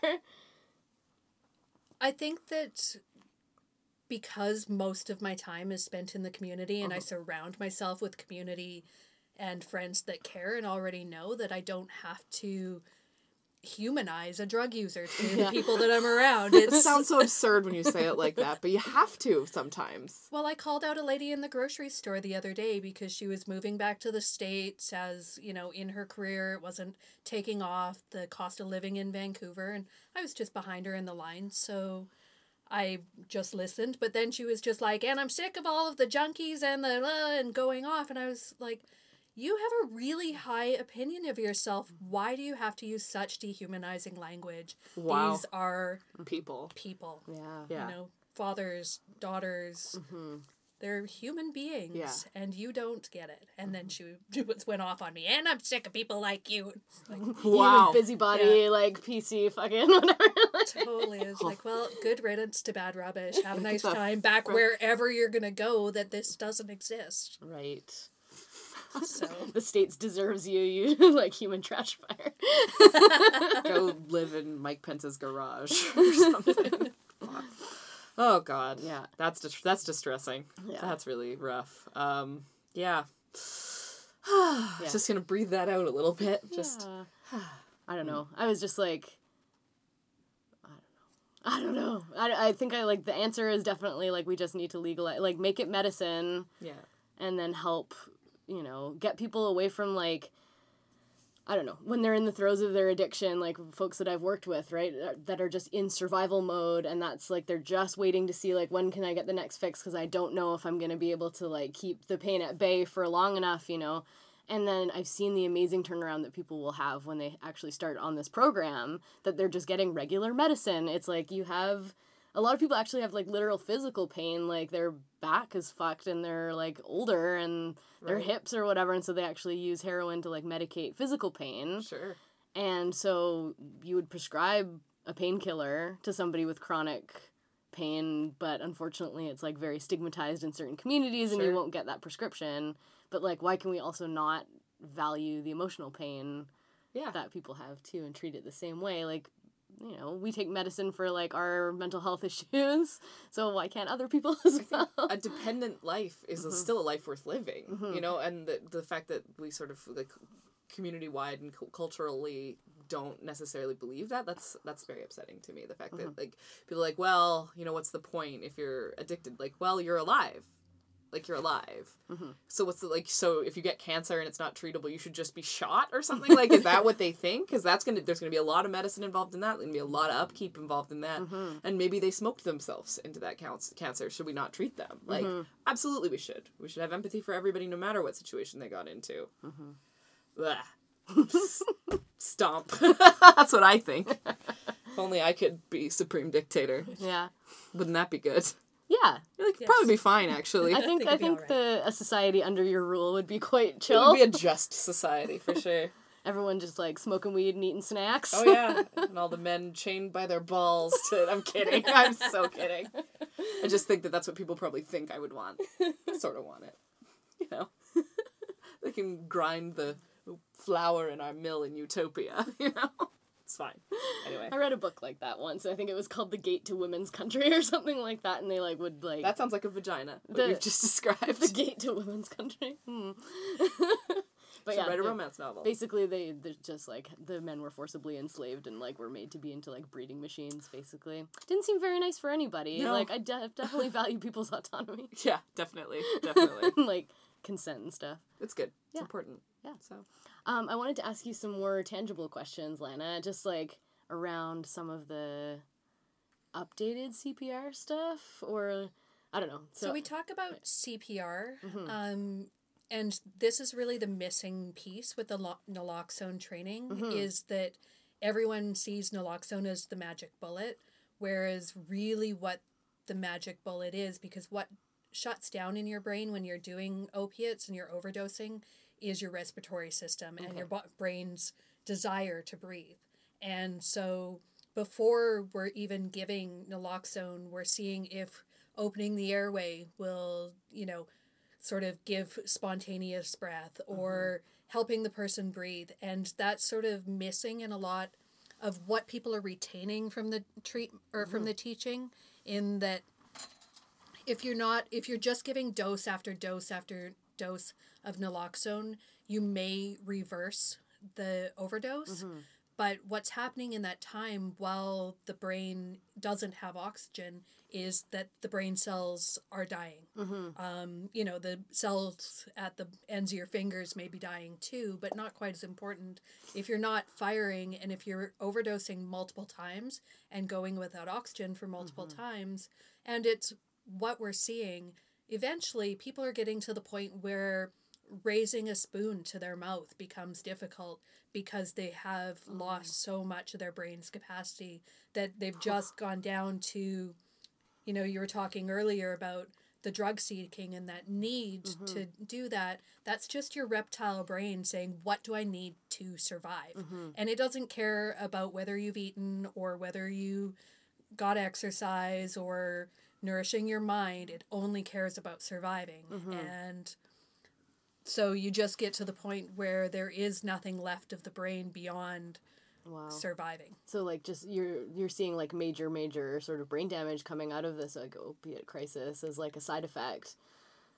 I think that because most of my time is spent in the community and I surround myself with community and friends that care and already know that I don't have to humanize a drug user to Yeah. the people that I'm around. It It's sounds so absurd when you say it like that, but you have to sometimes. Well, I called out a lady in the grocery store the other day because she was moving back to the States as, you know, in her career, it wasn't taking off, the cost of living in Vancouver, and I was just behind her in the line, so I just listened, but then she was just like, and I'm sick of all of the junkies and the, uh, and going off, and I was like, you have a really high opinion of yourself. Why do you have to use such dehumanizing language? Wow. These are People. people. Yeah. Yeah. You know, fathers, daughters. They're human beings, Yeah. and you don't get it. And then she just went off on me, and I'm sick of people like you. It's like, Wow. You busybody, Yeah. like, P C, fucking whatever. totally. It's like, well, good riddance to bad rubbish. Have a nice The time back frick. wherever you're going to go that this doesn't exist. Right. So, The States deserves you, you, like, human trash fire. Go live in Mike Pence's garage or something. Fuck. Oh God. Yeah. That's dis- that's distressing. Yeah. That's really rough. Um. Yeah. Yeah. Just gonna breathe that out a little bit. Just. Yeah. I don't know. I was just like, I don't know. I, I think I like the answer is definitely like we just need to legalize, like make it medicine. Yeah. And then help, you know, get people away from like, I don't know, when they're in the throes of their addiction, like folks that I've worked with, right, that are just in survival mode, and that's like they're just waiting to see like when can I get the next fix because I don't know if I'm going to be able to like keep the pain at bay for long enough, you know. And then I've seen the amazing turnaround that people will have when they actually start on this program, that they're just getting regular medicine. It's like you have, a lot of people actually have like literal physical pain, like their back is fucked and they're like older and their Right. hips or whatever. And so they actually use heroin to like medicate physical pain. Sure. And so you would prescribe a painkiller to somebody with chronic pain, but unfortunately it's like very stigmatized in certain communities and you Sure. won't get that prescription. But like, why can we also not value the emotional pain Yeah. that people have too and treat it the same way? Like, you know, we take medicine for like our mental health issues, so why can't other people as well? A dependent life is a, still a life worth living, you know, and the the fact that we sort of like community wide and cu- culturally don't necessarily believe that that's that's very upsetting to me. The fact that like people are like, well, you know, what's the point if you're addicted? Like, well, you're alive. Like, you're alive. Mm-hmm. So what's the, like, so if you get cancer and it's not treatable, you should just be shot or something? Like, is that what they think? Because that's going to, there's going to be a lot of medicine involved in that. There's going to be a lot of upkeep involved in that. Mm-hmm. And maybe they smoked themselves into that counts, cancer. Should we not treat them? Like, Mm-hmm. absolutely we should. We should have empathy for everybody no matter what situation they got into. Mm-hmm. Stomp. That's what I think. If only I could be supreme dictator. Yeah. Wouldn't that be good? Yeah. Like, Yes. probably be fine, actually. I think think I it'd be think all the a society under your rule would be quite It chill. would be a just society, for sure. Everyone just like smoking weed and eating snacks. Oh, yeah. And all the men chained by their balls to... I'm kidding. I'm so kidding. I just think that that's what people probably think I would want. I sort of want it. You know? They can grind the flour in our mill in Utopia, you know? It's fine. Anyway. I read a book like that once. I think it was called The Gate to Women's Country or something like that, and they like would like That sounds like a vagina, what The- you've just described. The Gate to Women's Country. Hmm. But So yeah, write a they- romance novel. basically they they're just like the men were forcibly enslaved and like were made to be into like breeding machines. Basically, didn't seem very nice for anybody. No. Like I de- definitely value people's autonomy, Yeah, definitely. Definitely. and, like consent and stuff. It's good. It's Yeah. important. Yeah. So... Um, I wanted to ask you some more tangible questions, Lana, just like around some of the updated C P R stuff, or I don't know. So, So, we talk about C P R, Mhm. um, and this is really the missing piece with the lo- naloxone training, Mhm. is that everyone sees naloxone as the magic bullet, whereas really what the magic bullet is, because what shuts down in your brain when you're doing opiates and you're overdosing is your respiratory system and your bo- brain's desire to breathe. And so before we're even giving naloxone, we're seeing if opening the airway will, you know, sort of give spontaneous breath or helping the person breathe. And that's sort of missing in a lot of what people are retaining from the treat or from the teaching, in that if you're not, if you're just giving dose after dose after dose of naloxone, you may reverse the overdose. But what's happening in that time while the brain doesn't have oxygen is that the brain cells are dying. Um, you know, the cells at the ends of your fingers may be dying too, but not quite as important. If you're not firing and if you're overdosing multiple times and going without oxygen for multiple times, and it's what we're seeing, eventually people are getting to the point where raising a spoon to their mouth becomes difficult because they have lost so much of their brain's capacity that they've just gone down to, you know, you were talking earlier about the drug seeking and that need to do that. That's just your reptile brain saying, what do I need to survive? And it doesn't care about whether you've eaten or whether you got exercise or nourishing your mind. It only cares about surviving. And so you just get to the point where there is nothing left of the brain beyond wow. surviving. So like just you're you're seeing like major major sort of brain damage coming out of this like opiate crisis as like a side effect.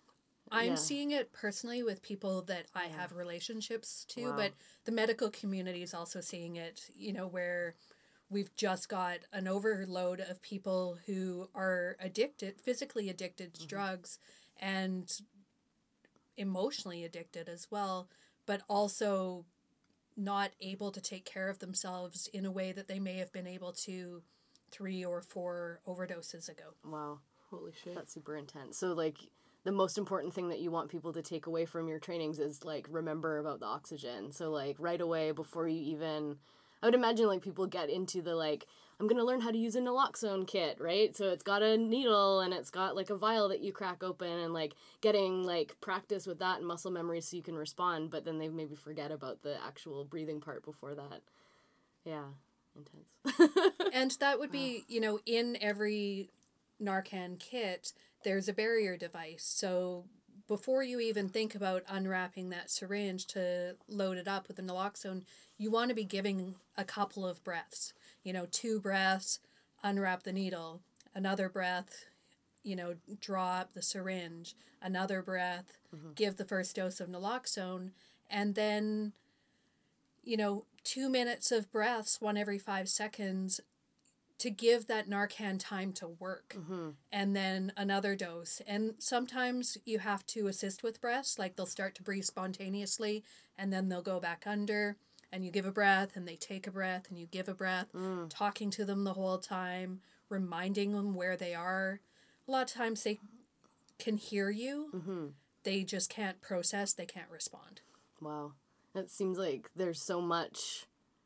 I'm Yeah. seeing it personally with people that I have relationships to, Wow. but the medical community is also seeing it, you know, where we've just got an overload of people who are addicted, physically addicted to drugs and emotionally addicted as well, but also not able to take care of themselves in a way that they may have been able to three or four overdoses ago. Wow. Holy shit. That's super intense. So, like, the most important thing that you want people to take away from your trainings is, like, remember about the oxygen. So, like, right away before you even... I would imagine, like, people get into the, like, I'm going to learn how to use a naloxone kit, right? So it's got a needle and it's got, like, a vial that you crack open and, like, getting, like, practice with that and muscle memory so you can respond. But then they maybe forget about the actual breathing part before that. Yeah. Intense. And that would be, you know, in every Narcan kit, there's a barrier device. So before you even think about unwrapping that syringe to load it up with the naloxone, you want to be giving a couple of breaths. You know, two breaths, unwrap the needle. Another breath, you know, draw up the syringe. Another breath, mm-hmm. give the first dose of naloxone. And then, you know, two minutes of breaths, one every five seconds, to give that Narcan time to work. Mm-hmm. And then another dose. And sometimes you have to assist with breaths, like they'll start to breathe spontaneously and then they'll go back under and you give a breath and they take a breath and you give a breath, Mm. talking to them the whole time, reminding them where they are. A lot of times they can hear you. Mm-hmm. They just can't process, they can't respond. Wow. It seems like there's so much,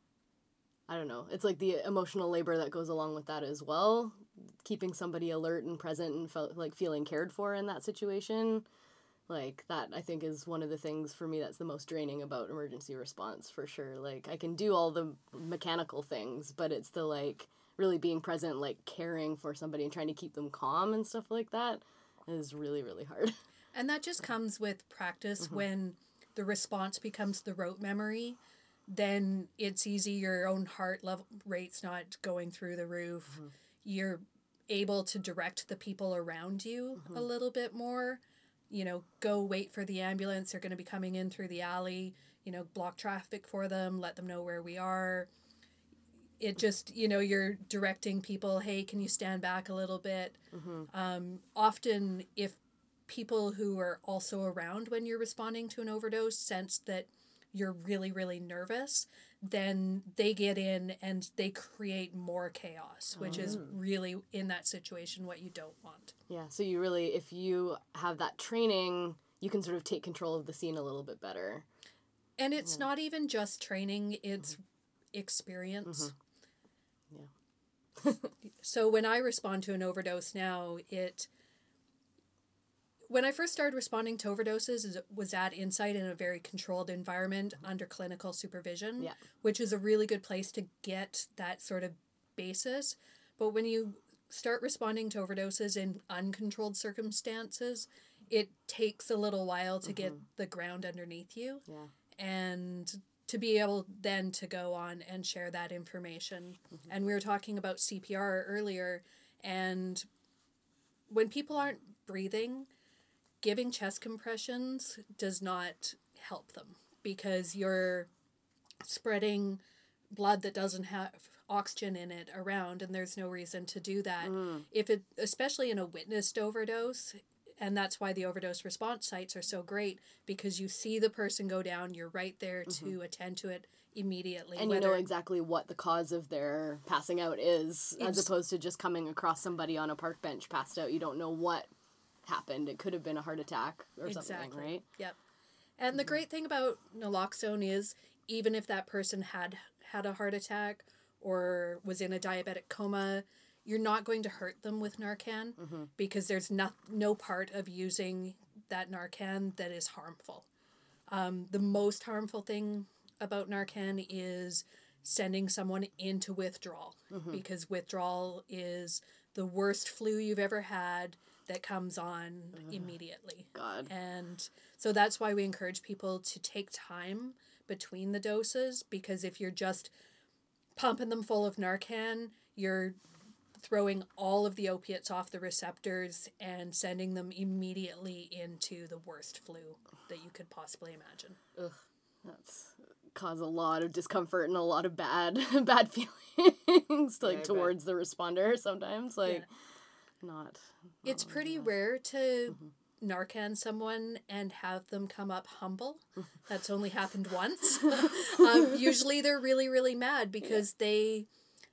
I don't know, it's like the emotional labor that goes along with that as well. Keeping somebody alert and present and felt like feeling cared for in that situation. Like that, I think, is one of the things for me that's the most draining about emergency response, for sure. Like, I can do all the mechanical things, but it's the, like, really being present, like, caring for somebody and trying to keep them calm and stuff like that is really, really hard. And that just comes with practice. Mm-hmm. When the response becomes the rote memory, then it's easy. Your own heart level rate's not going through the roof. Mm-hmm. You're able to direct the people around you Mm-hmm. a little bit more. You know, go wait for the ambulance. They're going to be coming in through the alley. You know, block traffic for them. Let them know where we are. It just, you know, you're directing people, hey, can you stand back a little bit? Mm-hmm. Um, often, if people who are also around when you're responding to an overdose sense that you're really, really nervous, then they get in and they create more chaos, which is really, in that situation, what you don't want. Yeah, so you really, if you have that training, you can sort of take control of the scene a little bit better. And it's not even just training, it's experience. Yeah. So when I respond to an overdose now, it... When I first started responding to overdoses, it was at Insight in a very controlled environment under clinical supervision, Yeah. which is a really good place to get that sort of basis. But when you start responding to overdoses in uncontrolled circumstances, it takes a little while to get the ground underneath you. Yeah. And to be able then to go on and share that information. Mm-hmm. And we were talking about C P R earlier, and when people aren't breathing, giving chest compressions does not help them because you're spreading blood that doesn't have oxygen in it around, and there's no reason to do that. Mm. If it, especially in a witnessed overdose, and that's why the overdose response sites are so great, because you see the person go down, you're right there to mm-hmm. attend to it immediately. And whether, you know exactly what the cause of their passing out is, as opposed to just coming across somebody on a park bench passed out. You don't know what happened. It could have been a heart attack or exactly. something, right? Yep. And mm-hmm. the great thing about naloxone is, even if that person had had a heart attack or was in a diabetic coma, you're not going to hurt them with Narcan mm-hmm. because there's not, no part of using that Narcan that is harmful. Um, the most harmful thing about Narcan is sending someone into withdrawal, mm-hmm. because withdrawal is the worst flu you've ever had that comes on uh, immediately. God. And so that's why we encourage people to take time between the doses, because if you're just pumping them full of Narcan, you're throwing all of the opiates off the receptors and sending them immediately into the worst flu that you could possibly imagine. Ugh. That's cause a lot of discomfort and a lot of bad bad feelings like Yeah, I towards the responder sometimes. Like Yeah. not, not It's pretty rare to Narcan someone and have them come up humble. That's only happened once. um, usually they're really, really mad because yeah. they,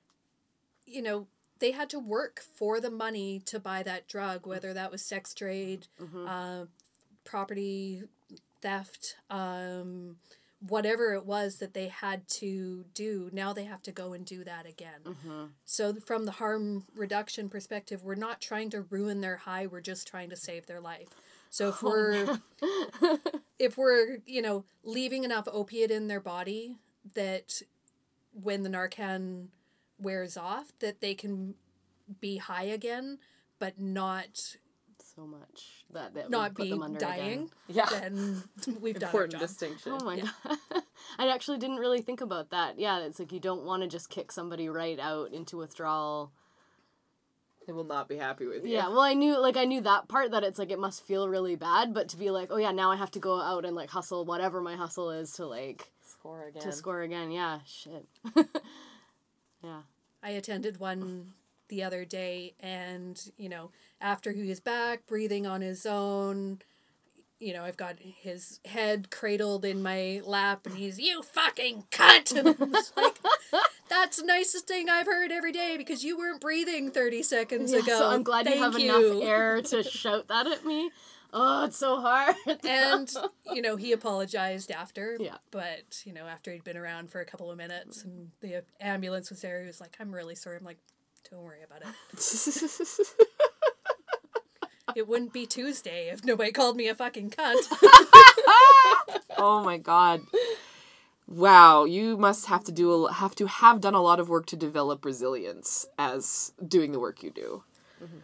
you know, they had to work for the money to buy that drug, whether that was sex trade, mm-hmm. uh, property theft, um, whatever it was that they had to do. Now they have to go and do that again. Mm-hmm. So from the harm reduction perspective, we're not trying to ruin their high. We're just trying to save their life. So if we're, oh, if we're, you know, leaving enough opiate in their body that when the Narcan wears off, that they can be high again, but not so much that that not would put be them under dying. Again. Yeah, then we've done important our job. distinction. Oh my yeah. god, I actually didn't really think about that. Yeah, it's like you don't want to just kick somebody right out into withdrawal. They will not be happy with you. Yeah, well, I knew, like, I knew that part, that it's, like, it must feel really bad, but to be like, oh, yeah, now I have to go out and, like, hustle whatever my hustle is to, like... Score again. To score again, yeah, shit. Yeah. I attended one the other day, and, you know, after he was back, breathing on his own, you know, I've got his head cradled in my lap, and he's, you fucking cunt! And I was like... That's the nicest thing I've heard every day because you weren't breathing thirty seconds yeah, ago. So I'm glad Thank you have you. enough air to shout that at me. Oh, it's so hard. And, you know, he apologized after. Yeah. But, you know, after he'd been around for a couple of minutes and the ambulance was there, he was like, I'm really sorry. I'm like, don't worry about it. It wouldn't be Tuesday if nobody called me a fucking cunt. Oh my god. Wow, you must have to do a, have to have done a lot of work to develop resilience as doing the work you do. Mm-hmm.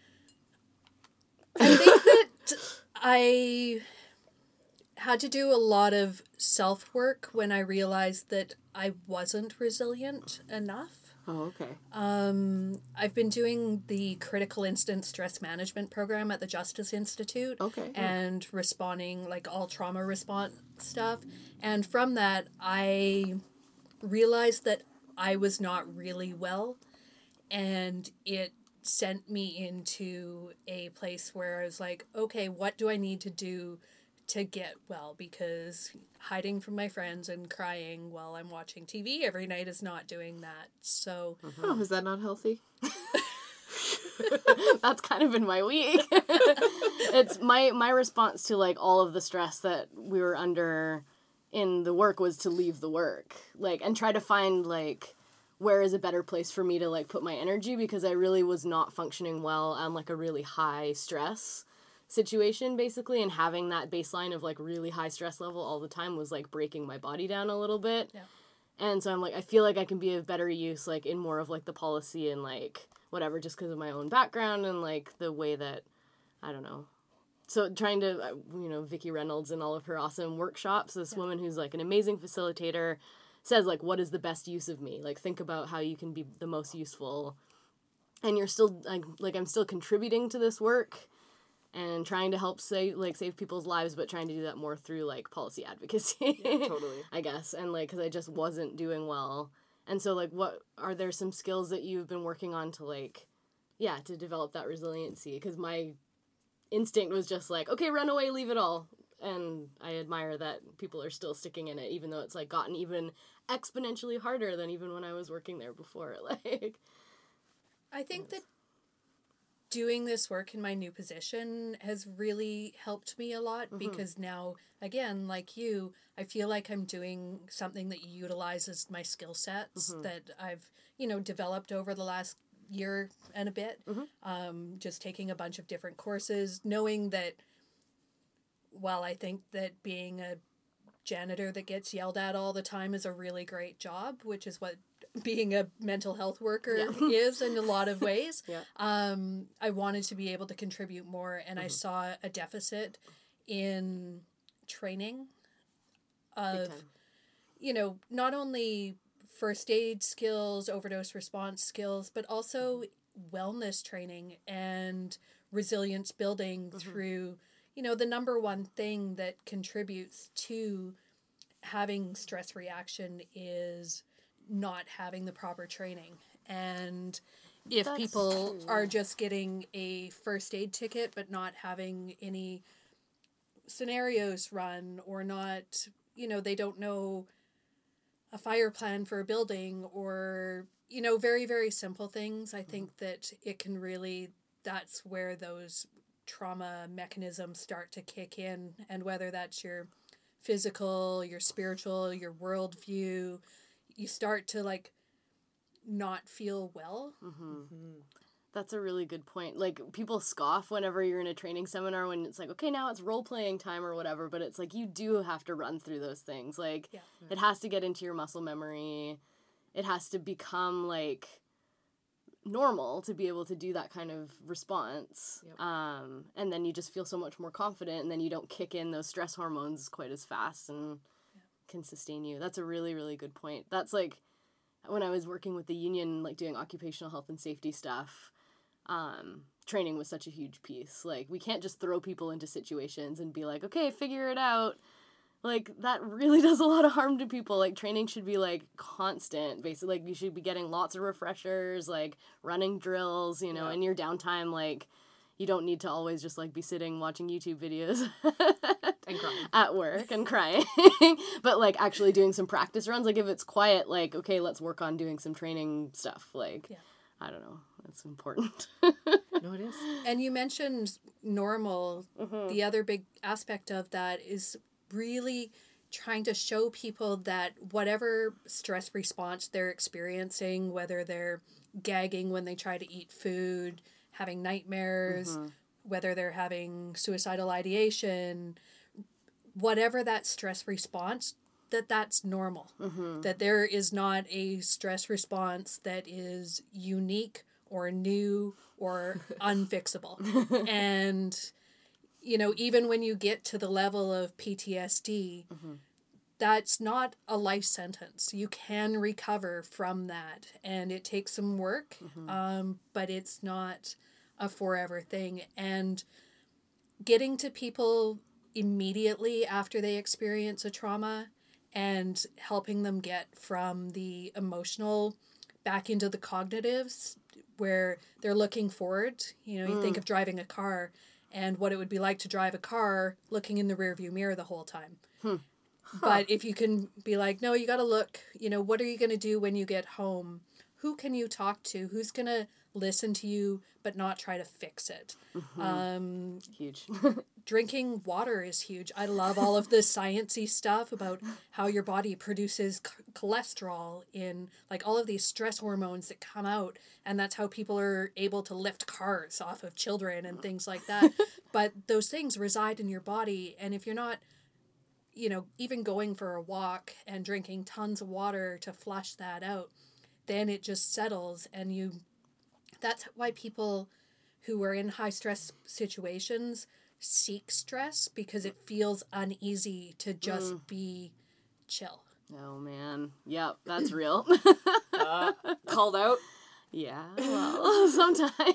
I think that I had to do a lot of self-work when I realized that I wasn't resilient enough. Oh, okay. Um, I've been doing the Critical Incident Stress Management program at the Justice Institute. Okay. And responding, like, all trauma response stuff. And from that, I realized that I was not really well. And it sent me into a place where I was like, okay, what do I need to do to get well? Because hiding from my friends and crying while I'm watching T V every night is not doing that. So, mm-hmm. Oh, is that not healthy? That's kind of been my week. It's my my response to, like, all of the stress that we were under in the work was to leave the work, like, and try to find, like, where is a better place for me to, like, put my energy, because I really was not functioning well on, like, a really high stress situation, basically, and having that baseline of, like, really high stress level all the time was, like, breaking my body down a little bit. Yeah. And so I'm like, I feel like I can be of better use, like, in more of, like, the policy and, like, whatever, just because of my own background and, like, the way that, I don't know. So trying to, you know, Vicki Reynolds and all of her awesome workshops, this yeah. woman who's, like, an amazing facilitator says, like, what is the best use of me? Like, think about how you can be the most useful. And you're still, like, like I'm still contributing to this work and trying to help save, like, save people's lives, but trying to do that more through, like, policy advocacy. Yeah, totally. I guess. And, like, because I just wasn't doing well. And so, like, what, are there some skills that you've been working on to, like, yeah, to develop that resiliency? Because my instinct was just like, okay, run away, leave it all. And I admire that people are still sticking in it, even though it's, like, gotten even exponentially harder than even when I was working there before. Like, I think that doing this work in my new position has really helped me a lot, mm-hmm. because now, again, like you, I feel like I'm doing something that utilizes my skill sets mm-hmm. that I've, you know, developed over the last year and a bit. Mm-hmm. Um, just taking a bunch of different courses, knowing that while I think that being a janitor that gets yelled at all the time is a really great job, which is what being a mental health worker yeah. is in a lot of ways. Yeah. Um, I wanted to be able to contribute more, and mm-hmm. I saw a deficit in training of, you know, not only first aid skills, overdose response skills, but also wellness training and resilience building mm-hmm. through, you know, the number one thing that contributes to having stress reaction is not having the proper training. And if That's people true. Are just getting a first aid ticket but not having any scenarios run, or not, you know, they don't know a fire plan for a building, or, you know, very, very simple things, I think that it can really, that's where those trauma mechanisms start to kick in. And whether that's your physical, your spiritual, your worldview, you start to like not feel well. Mm-hmm. Mm-hmm. That's a really good point. Like, people scoff whenever you're in a training seminar when it's like, okay, now it's role-playing time or whatever, but it's like, you do have to run through those things. Like, yeah. It has to get into your muscle memory. It has to become, like, normal to be able to do that kind of response. Yep. Um, and then you just feel so much more confident, and then you don't kick in those stress hormones quite as fast and yeah. can sustain you. That's a really, really good point. That's, like, when I was working with the union, like, doing occupational health and safety stuff, Um, training was such a huge piece. Like, we can't just throw people into situations and be like, okay, figure it out. Like, that really does a lot of harm to people. Like, training should be, like, constant, basically. Like, you should be getting lots of refreshers, like, running drills, you know, yeah. in your downtime, like, you don't need to always just, like, be sitting watching YouTube videos and crying at work and crying. But, like, actually doing some practice runs. Like, if it's quiet, like, okay, let's work on doing some training stuff. Like, yeah. I don't know. That's important. No, it is. And you mentioned normal. Mm-hmm. The other big aspect of that is really trying to show people that whatever stress response they're experiencing, whether they're gagging when they try to eat food, having nightmares, mm-hmm. whether they're having suicidal ideation, whatever that stress response, that that's normal. Mm-hmm. That there is not a stress response that is unique or new or unfixable. And, you know, even when you get to the level of P T S D, mm-hmm. that's not a life sentence. You can recover from that, and it takes some work, mm-hmm. um, but it's not a forever thing. And getting to people immediately after they experience a trauma and helping them get from the emotional back into the cognitives, where they're looking forward. You know, you mm. think of driving a car and what it would be like to drive a car looking in the rearview mirror the whole time. Hmm. Huh. But if you can be like, no, you got to look, you know, what are you going to do when you get home? Who can you talk to? Who's going to listen to you but not try to fix it? Mm-hmm. Um, huge. Drinking water is huge. I love all of the sciencey stuff about how your body produces c- cholesterol in, like, all of these stress hormones that come out, and that's how people are able to lift cars off of children and things like that. But those things reside in your body, and if you're not, you know, even going for a walk and drinking tons of water to flush that out, then it just settles, and you, that's why people who are in high stress situations seek stress, because it feels uneasy to just mm. be chill. Oh, man. Yep, that's real. uh, called out? Yeah, well, sometimes.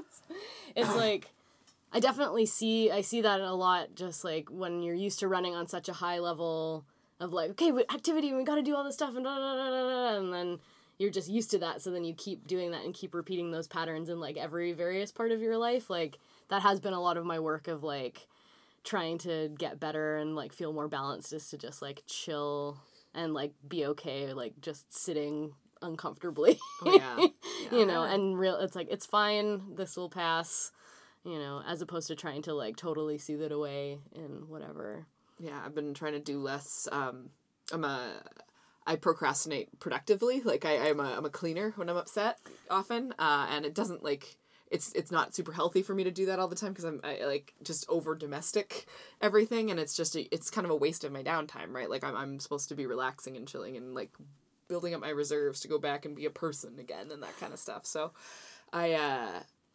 It's like, I definitely see, I see that a lot, just like when you're used to running on such a high level of like, okay, activity, we got to do all this stuff, and da da da da da, and then you're just used to that, so then you keep doing that and keep repeating those patterns in like every various part of your life. Like, that has been a lot of my work of like trying to get better and like feel more balanced, is to just like chill and like be okay, like just sitting uncomfortably. Oh, yeah. Yeah. You know, and real, it's like, it's fine, this will pass, you know, as opposed to trying to like totally soothe it away and whatever. Yeah, I've been trying to do less. Um, I'm a, I procrastinate productively. Like I, I'm a, I'm a cleaner when I'm upset often, uh, and it doesn't like. It's it's not super healthy for me to do that all the time, because I'm I, like just over domestic everything, and it's just a, it's kind of a waste of my downtime, right? Like I'm I'm supposed to be relaxing and chilling and like building up my reserves to go back and be a person again and that kind of stuff. So I uh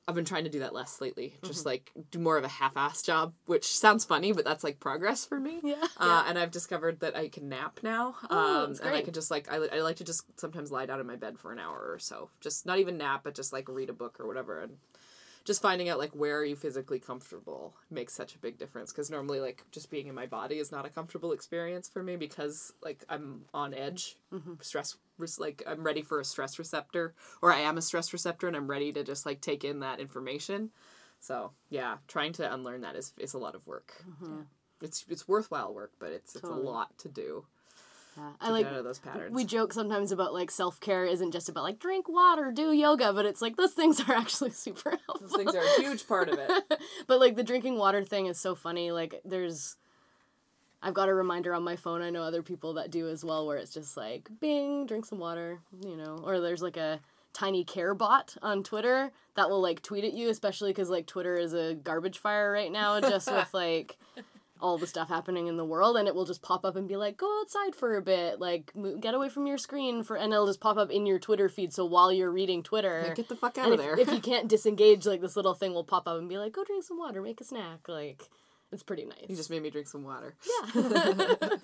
I've been trying to do that less lately. Just mm-hmm. like do more of a half-ass job, which sounds funny, but that's like progress for me. Yeah. Uh, yeah. And I've discovered that I can nap now. Oh, um, that's and I great. can just like, I, I like to just sometimes lie down in my bed for an hour or so. Just not even nap, but just like read a book or whatever. And just finding out like where are you physically comfortable makes such a big difference. Because normally like just being in my body is not a comfortable experience for me because like I'm on edge. Mm-hmm. Stress, like I'm ready for a stress receptor, or I am a stress receptor and I'm ready to just like take in that information. So yeah, trying to unlearn that is, is a lot of work. Mm-hmm. Yeah. It's it's worthwhile work, but it's totally. It's a lot to do. Yeah. I like out of those patterns. We joke sometimes about like self-care isn't just about like drink water, do yoga, but it's like those things are actually super helpful. Those things are a huge part of it. But like the drinking water thing is so funny. Like there's I've got a reminder on my phone. I know other people that do as well, where it's just like bing, drink some water, you know, or there's like a tiny care bot on Twitter that will like tweet at you, especially because like Twitter is a garbage fire right now, just with like all the stuff happening in the world, and it will just pop up and be like, go outside for a bit, like mo- get away from your screen for, and it'll just pop up in your Twitter feed. So while you're reading Twitter, yeah, get the fuck out of if, there. If you can't disengage, like this little thing will pop up and be like, go drink some water, make a snack. Like it's pretty nice. You just made me drink some water. Yeah.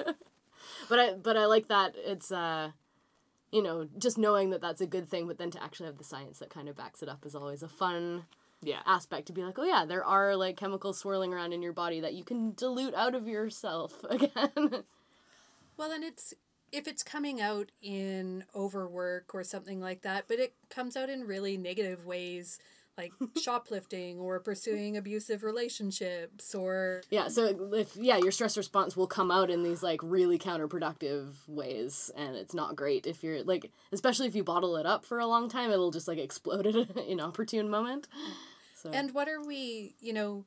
but I but I like that it's uh, you know, just knowing that that's a good thing, but then to actually have the science that kind of backs it up is always a fun. Yeah. Aspect to be like, oh yeah, there are like chemicals swirling around in your body that you can dilute out of yourself again. Well, and it's if it's coming out in overwork or something like that, but it comes out in really negative ways, like shoplifting or pursuing abusive relationships or yeah. So if yeah, your stress response will come out in these like really counterproductive ways, and it's not great if you're like, especially if you bottle it up for a long time, it'll just like explode at an inopportune moment. So. And what are we, you know,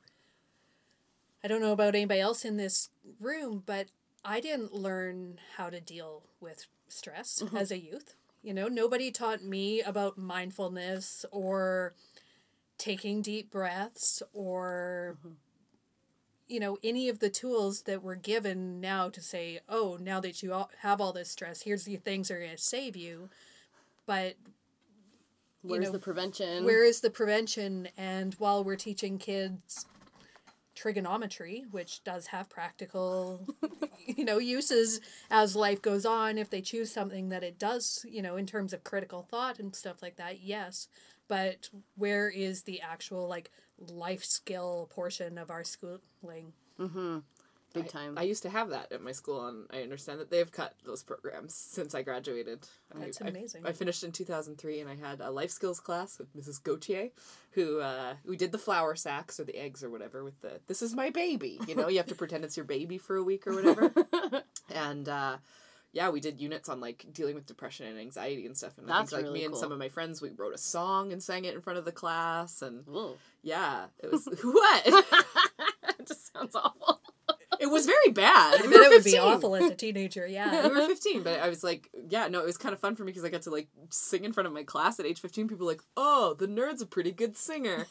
I don't know about anybody else in this room, but I didn't learn how to deal with stress mm-hmm. as a youth. You know, nobody taught me about mindfulness or taking deep breaths or, mm-hmm. you know, any of the tools that we're given now to say, oh, now that you all have all this stress, here's the things that are going to save you. But Where's you know, the prevention? Where is the prevention? And while we're teaching kids trigonometry, which does have practical, you know, uses as life goes on, if they choose something that it does, you know, in terms of critical thought and stuff like that, yes. But where is the actual, like, life skill portion of our schooling? Mm-hmm. Big time. I, I used to have that at my school, and I understand that they've cut those programs since I graduated. That's I, amazing. I, I finished in two thousand three, and I had a life skills class with Missus Gauthier, who uh, we did the flour sacks or the eggs or whatever with the, this is my baby. You know, you have to pretend it's your baby for a week or whatever. and, uh, yeah, we did units on, like, dealing with depression and anxiety and stuff. And That's I think, like, really me and cool. some of my friends, we wrote a song and sang it in front of the class. And, Ooh. yeah, it was, what? It just sounds awful. It was very bad. I bet it would be awful as a teenager, yeah. We were fifteen, but I was like, yeah, no, it was kind of fun for me because I got to, like, sing in front of my class at age fifteen. People were like, oh, the nerd's a pretty good singer.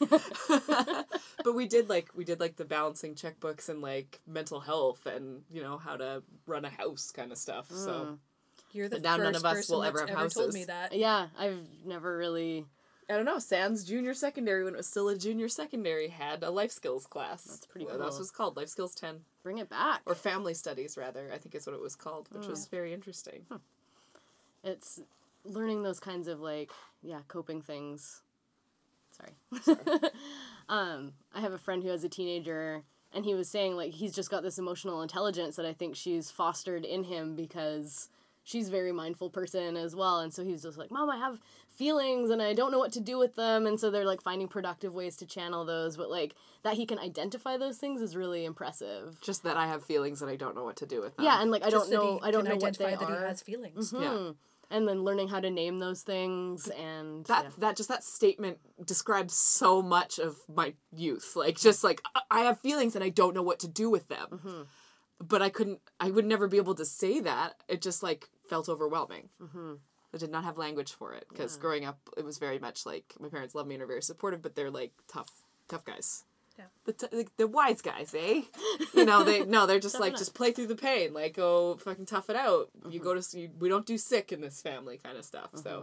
But we did, like, we did, like, the balancing checkbooks and, like, mental health and, you know, how to run a house kind of stuff, mm. so. You're the now first none of us person will that's ever have ever houses. told me that. Yeah, I've never really... I don't know, Sans Junior Secondary, when it was still a junior secondary, had a life skills class. That's pretty well, cool. That was called, Life Skills ten. Bring it back. Or Family Studies, rather, I think is what it was called, which mm. was very interesting. Hmm. It's learning those kinds of, like, yeah, coping things. Sorry. Sorry. um, I have a friend who has a teenager, and he was saying, like, he's just got this emotional intelligence that I think she's fostered in him because she's a very mindful person as well, and so he's just like, Mom, I have feelings and I don't know what to do with them, and so they're like finding productive ways to channel those, but like that he can identify those things is really impressive. Just that I have feelings and I don't know what to do with them. Yeah, and like I Just don't know I don't know what they that are. He has feelings. Mm-hmm. Yeah. And then learning how to name those things and that yeah. that just that statement describes so much of my youth. Like just like I have feelings and I don't know what to do with them. Mm-hmm. But I couldn't I would never be able to say that. It just like felt overwhelming. Mm-hmm. I did not have language for it because yeah. growing up it was very much like my parents love me and are very supportive, but they're like tough tough guys. Yeah. The t- the, the wise guys, eh? You know, they no, they're just Tough like enough. just play through the pain, like go fucking tough it out. Mm-hmm. You go to you, we don't do sick in this family kind of stuff. Mm-hmm. So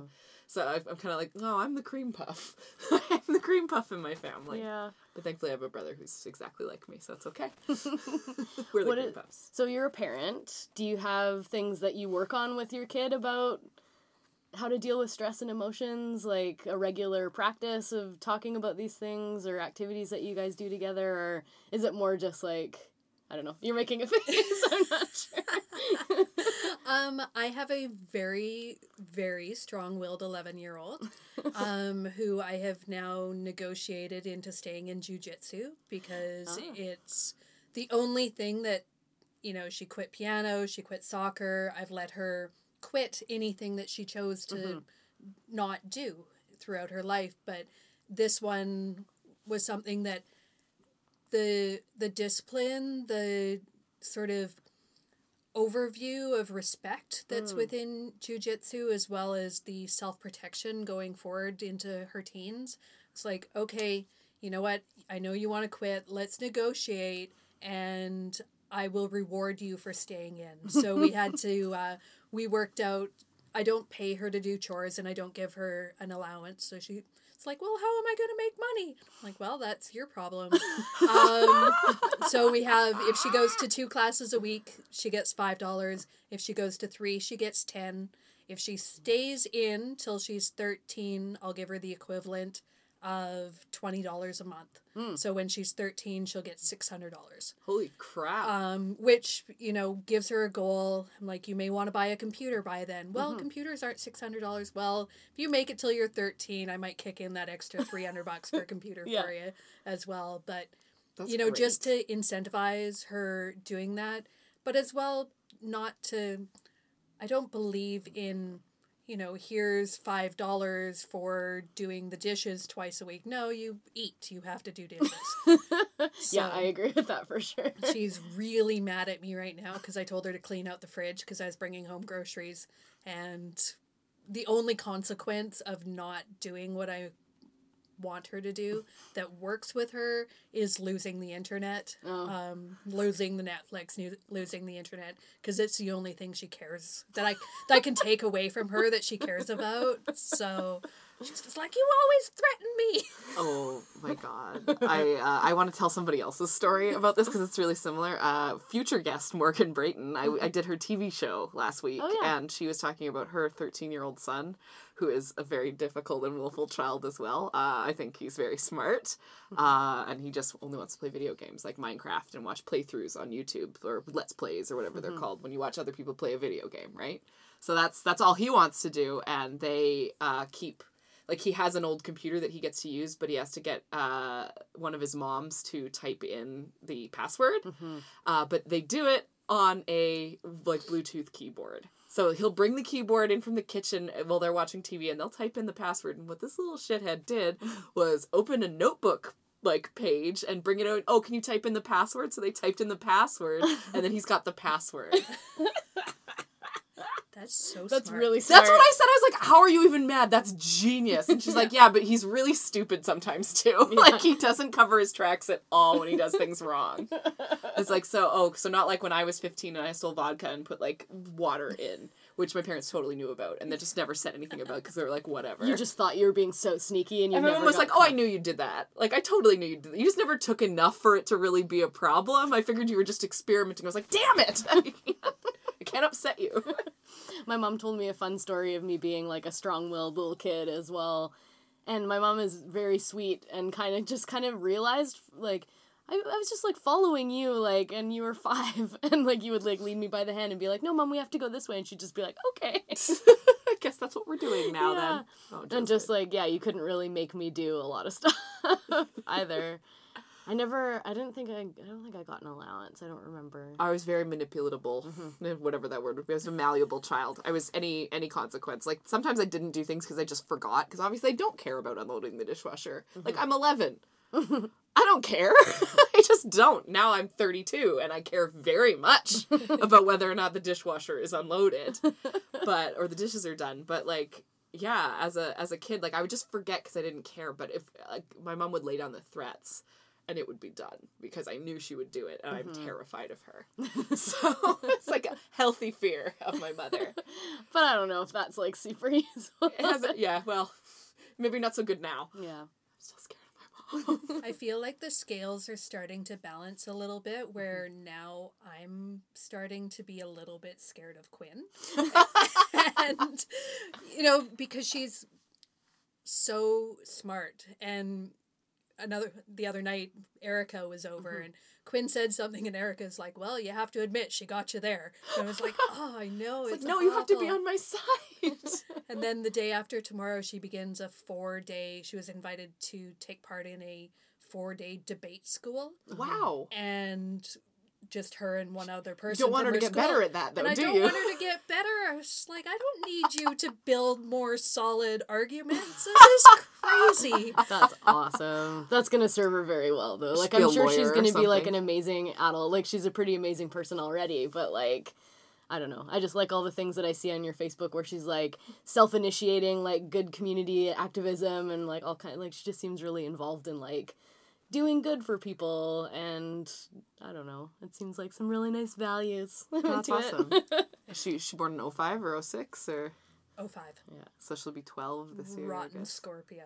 So I've, I'm kind of like, oh, I'm the cream puff. I'm the cream puff in my family. Yeah. But thankfully I have a brother who's exactly like me, so it's okay. We're the What cream is- puffs. So you're a parent. Do you have things that you work on with your kid about how to deal with stress and emotions, like a regular practice of talking about these things or activities that you guys do together, or is it more just like, I don't know, you're making a face, I'm not sure. Um, I have a very, very strong-willed eleven-year-old um, who I have now negotiated into staying in jiu-jitsu because Oh. it's the only thing that, you know, she quit piano, she quit soccer. I've let her quit anything that she chose to Mm-hmm. not do throughout her life. But this one was something that the the discipline, the sort of overview of respect that's Mm. within jiu-jitsu, as well as the self-protection going forward into her teens. It's like, okay, you know what? I know you want to quit. Let's negotiate, and I will reward you for staying in. So we had to, uh, we worked out, I don't pay her to do chores, and I don't give her an allowance. So she, it's like, well, how am I going to make money? I'm like, well, that's your problem. um, so we have, if she goes to two classes a week, she gets five dollars. If she goes to three, she gets ten. If she stays in till she's thirteen, I'll give her the equivalent of twenty dollars a month. Mm. So when she's thirteen, she'll get six hundred dollars. Holy crap. Um, which, you know, gives her a goal. I'm like, you may want to buy a computer by then. Well, Mhm. computers aren't six hundred dollars. Well, if you make it till you're thirteen, I might kick in that extra three hundred bucks for a computer Yeah. for you as well. But, That's you know, great. just to incentivize her doing that, but as well, not to, I don't believe in, you know, here's five dollars for doing the dishes twice a week. No, you eat. You have to do dishes. Yeah, So- I agree with that for sure. She's really mad at me right now because I told her to clean out the fridge because I was bringing home groceries. And the only consequence of not doing what I want her to do that works with her is losing the internet, Oh. um, losing the Netflix, nu- losing the internet, because it's the only thing she cares that I that I can take away from her that she cares about. So she's just like, you always threaten me. Oh my god. I uh, I want to tell somebody else's story about this because it's really similar. Uh, future guest Morgan Brayton, I, I did her T V show last week, Oh, yeah. and she was talking about her thirteen-year-old son, who is a very difficult and willful child as well. Uh, I think he's very smart, uh, and he just only wants to play video games like Minecraft and watch playthroughs on YouTube or Let's Plays or whatever they're called when you watch other people play a video game, right? So that's that's all he wants to do, and they uh, keep... Like, he has an old computer that he gets to use, but he has to get uh, one of his moms to type in the password. Mm-hmm. Uh, but they do it on a, like, Bluetooth keyboard. So he'll bring the keyboard in from the kitchen while they're watching T V, and they'll type in the password. And what this little shithead did was open a notebook, like, page and bring it out. Oh, can you type in the password? So they typed in the password, and then he's got the password. That's so That's smart. really smart. That's what I said. I was like, how are you even mad? That's genius. And she's like, yeah, but he's really stupid sometimes too. Like, he doesn't cover his tracks at all when he does things wrong. It's like, so, oh, so not like when I was fifteen and I stole vodka and put, like, water in, which my parents totally knew about, and they just never said anything about because they were like, whatever. You just thought you were being so sneaky and you and my never mom was got like, oh, I caught. knew you did that. Like, I totally knew you did that. You just never took enough for it to really be a problem. I figured you were just experimenting. I was like, damn it! I can't upset you. My mom told me a fun story of me being like a strong-willed little kid as well. And my mom is very sweet and kind of just kind of realized like I, I was just like following you like and you were five and like you would like lead me by the hand and be like, "No, Mom, we have to go this way." And she'd just be like, "Okay." I guess that's what we're doing now Yeah. then. Oh, And just like, yeah, you couldn't really make me do a lot of stuff either. I never I didn't think I I don't think I got an allowance. I don't remember. I was very manipulatable, whatever that word would be. I was a malleable child. I was any any consequence. Like, sometimes I didn't do things because I just forgot, because obviously I don't care about unloading the dishwasher. Like, I'm eleven. I don't care. I just don't. Now I'm thirty-two, and I care very much about whether or not the dishwasher is unloaded, but or the dishes are done. But, like, yeah, as a as a kid, like, I would just forget because I didn't care. But if, like, my mom would lay down the threats. and it would be done because I knew she would do it, and Mm-hmm. I'm terrified of her. So it's like a healthy fear of my mother. But I don't know if that's like super useful. It has a, yeah, well, maybe not so good now. Yeah. I'm still scared of my mom. I feel like the scales are starting to balance a little bit, where now I'm starting to be a little bit scared of Quinn. And, you know, because she's so smart. And another, the other night, Erica was over and Quinn said something, and Erica's like, well, you have to admit, she got you there. And I was like, oh, I know. It's It's, like, no, you have to be awful." on my side. And then the day after tomorrow, she begins a four day, she was invited to take part in a four day debate school. Wow. And just her and one other You person. don't want from her to get school. better at that, though, and I do don't you? want her to get better. I was just like, I don't need you to build more solid arguments. This is crazy. That's awesome. That's gonna serve her very well, though. Like, She'll be I'm a sure lawyer she's or gonna be like something. an amazing adult. Like, she's a pretty amazing person already. But like, I don't know. I just like all the things that I see on your Facebook where she's like self-initiating, like good community activism, and like all kind. Like, she just seems really involved in like doing good for people, and I don't know. It seems like some really nice values. That's to it. awesome. Is she, is she born in oh five or oh six? Or... Oh five. So she'll be twelve this year. I Rotten guess. Scorpio.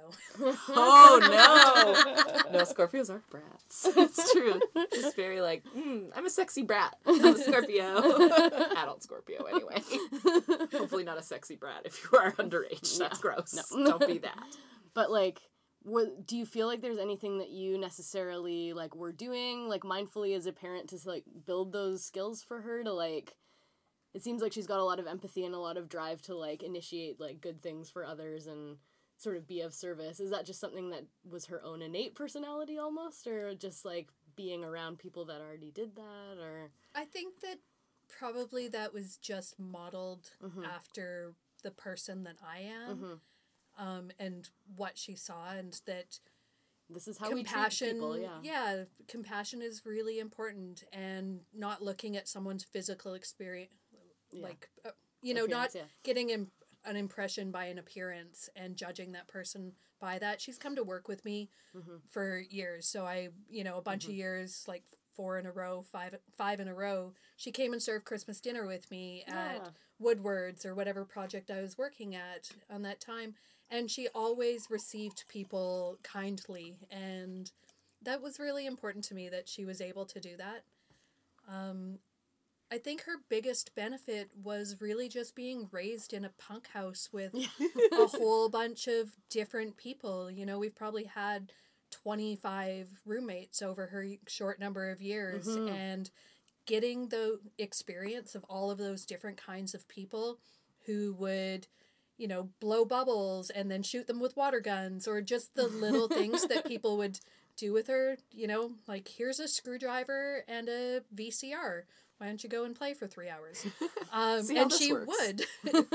Oh, no. No, Scorpios aren't brats. It's true. Just very like, mm, I'm a sexy brat. I'm a Scorpio. Adult Scorpio, anyway. Hopefully not a sexy brat if you are underage. That's gross. No. Don't be that. But like, what, do you feel like there's anything that you necessarily like were doing like mindfully as a parent to like build those skills for her to like? It seems like she's got a lot of empathy and a lot of drive to like initiate like good things for others and sort of be of service. Is that just something that was her own innate personality almost, or just like being around people that already did that? Or I think that probably that was just modeled Mhm. after the person that I am. Mhm. Um, and what she saw, and that this is how compassion, we treat people. Yeah. compassion is really important, and not looking at someone's physical experience, Yeah. like, uh, you know, not Appearance, yeah. getting im- an impression by an appearance and judging that person by that. She's come to work with me Mhm. for years. So I, you know, a bunch Mm-hmm. of years, like four in a row, five, five in a row, she came and served Christmas dinner with me at Yeah. Woodwards or whatever project I was working at on that time. And she always received people kindly. And that was really important to me that she was able to do that. Um, I think her biggest benefit was really just being raised in a punk house with a whole bunch of different people. You know, we've probably had twenty-five roommates over her short number of years. Mhm. And getting the experience of all of those different kinds of people who would, you know, blow bubbles and then shoot them with water guns, or just the little things that people would do with her, you know, like, here's a screwdriver and a V C R. Why don't you go and play for three hours? Um, See how and this she works. would.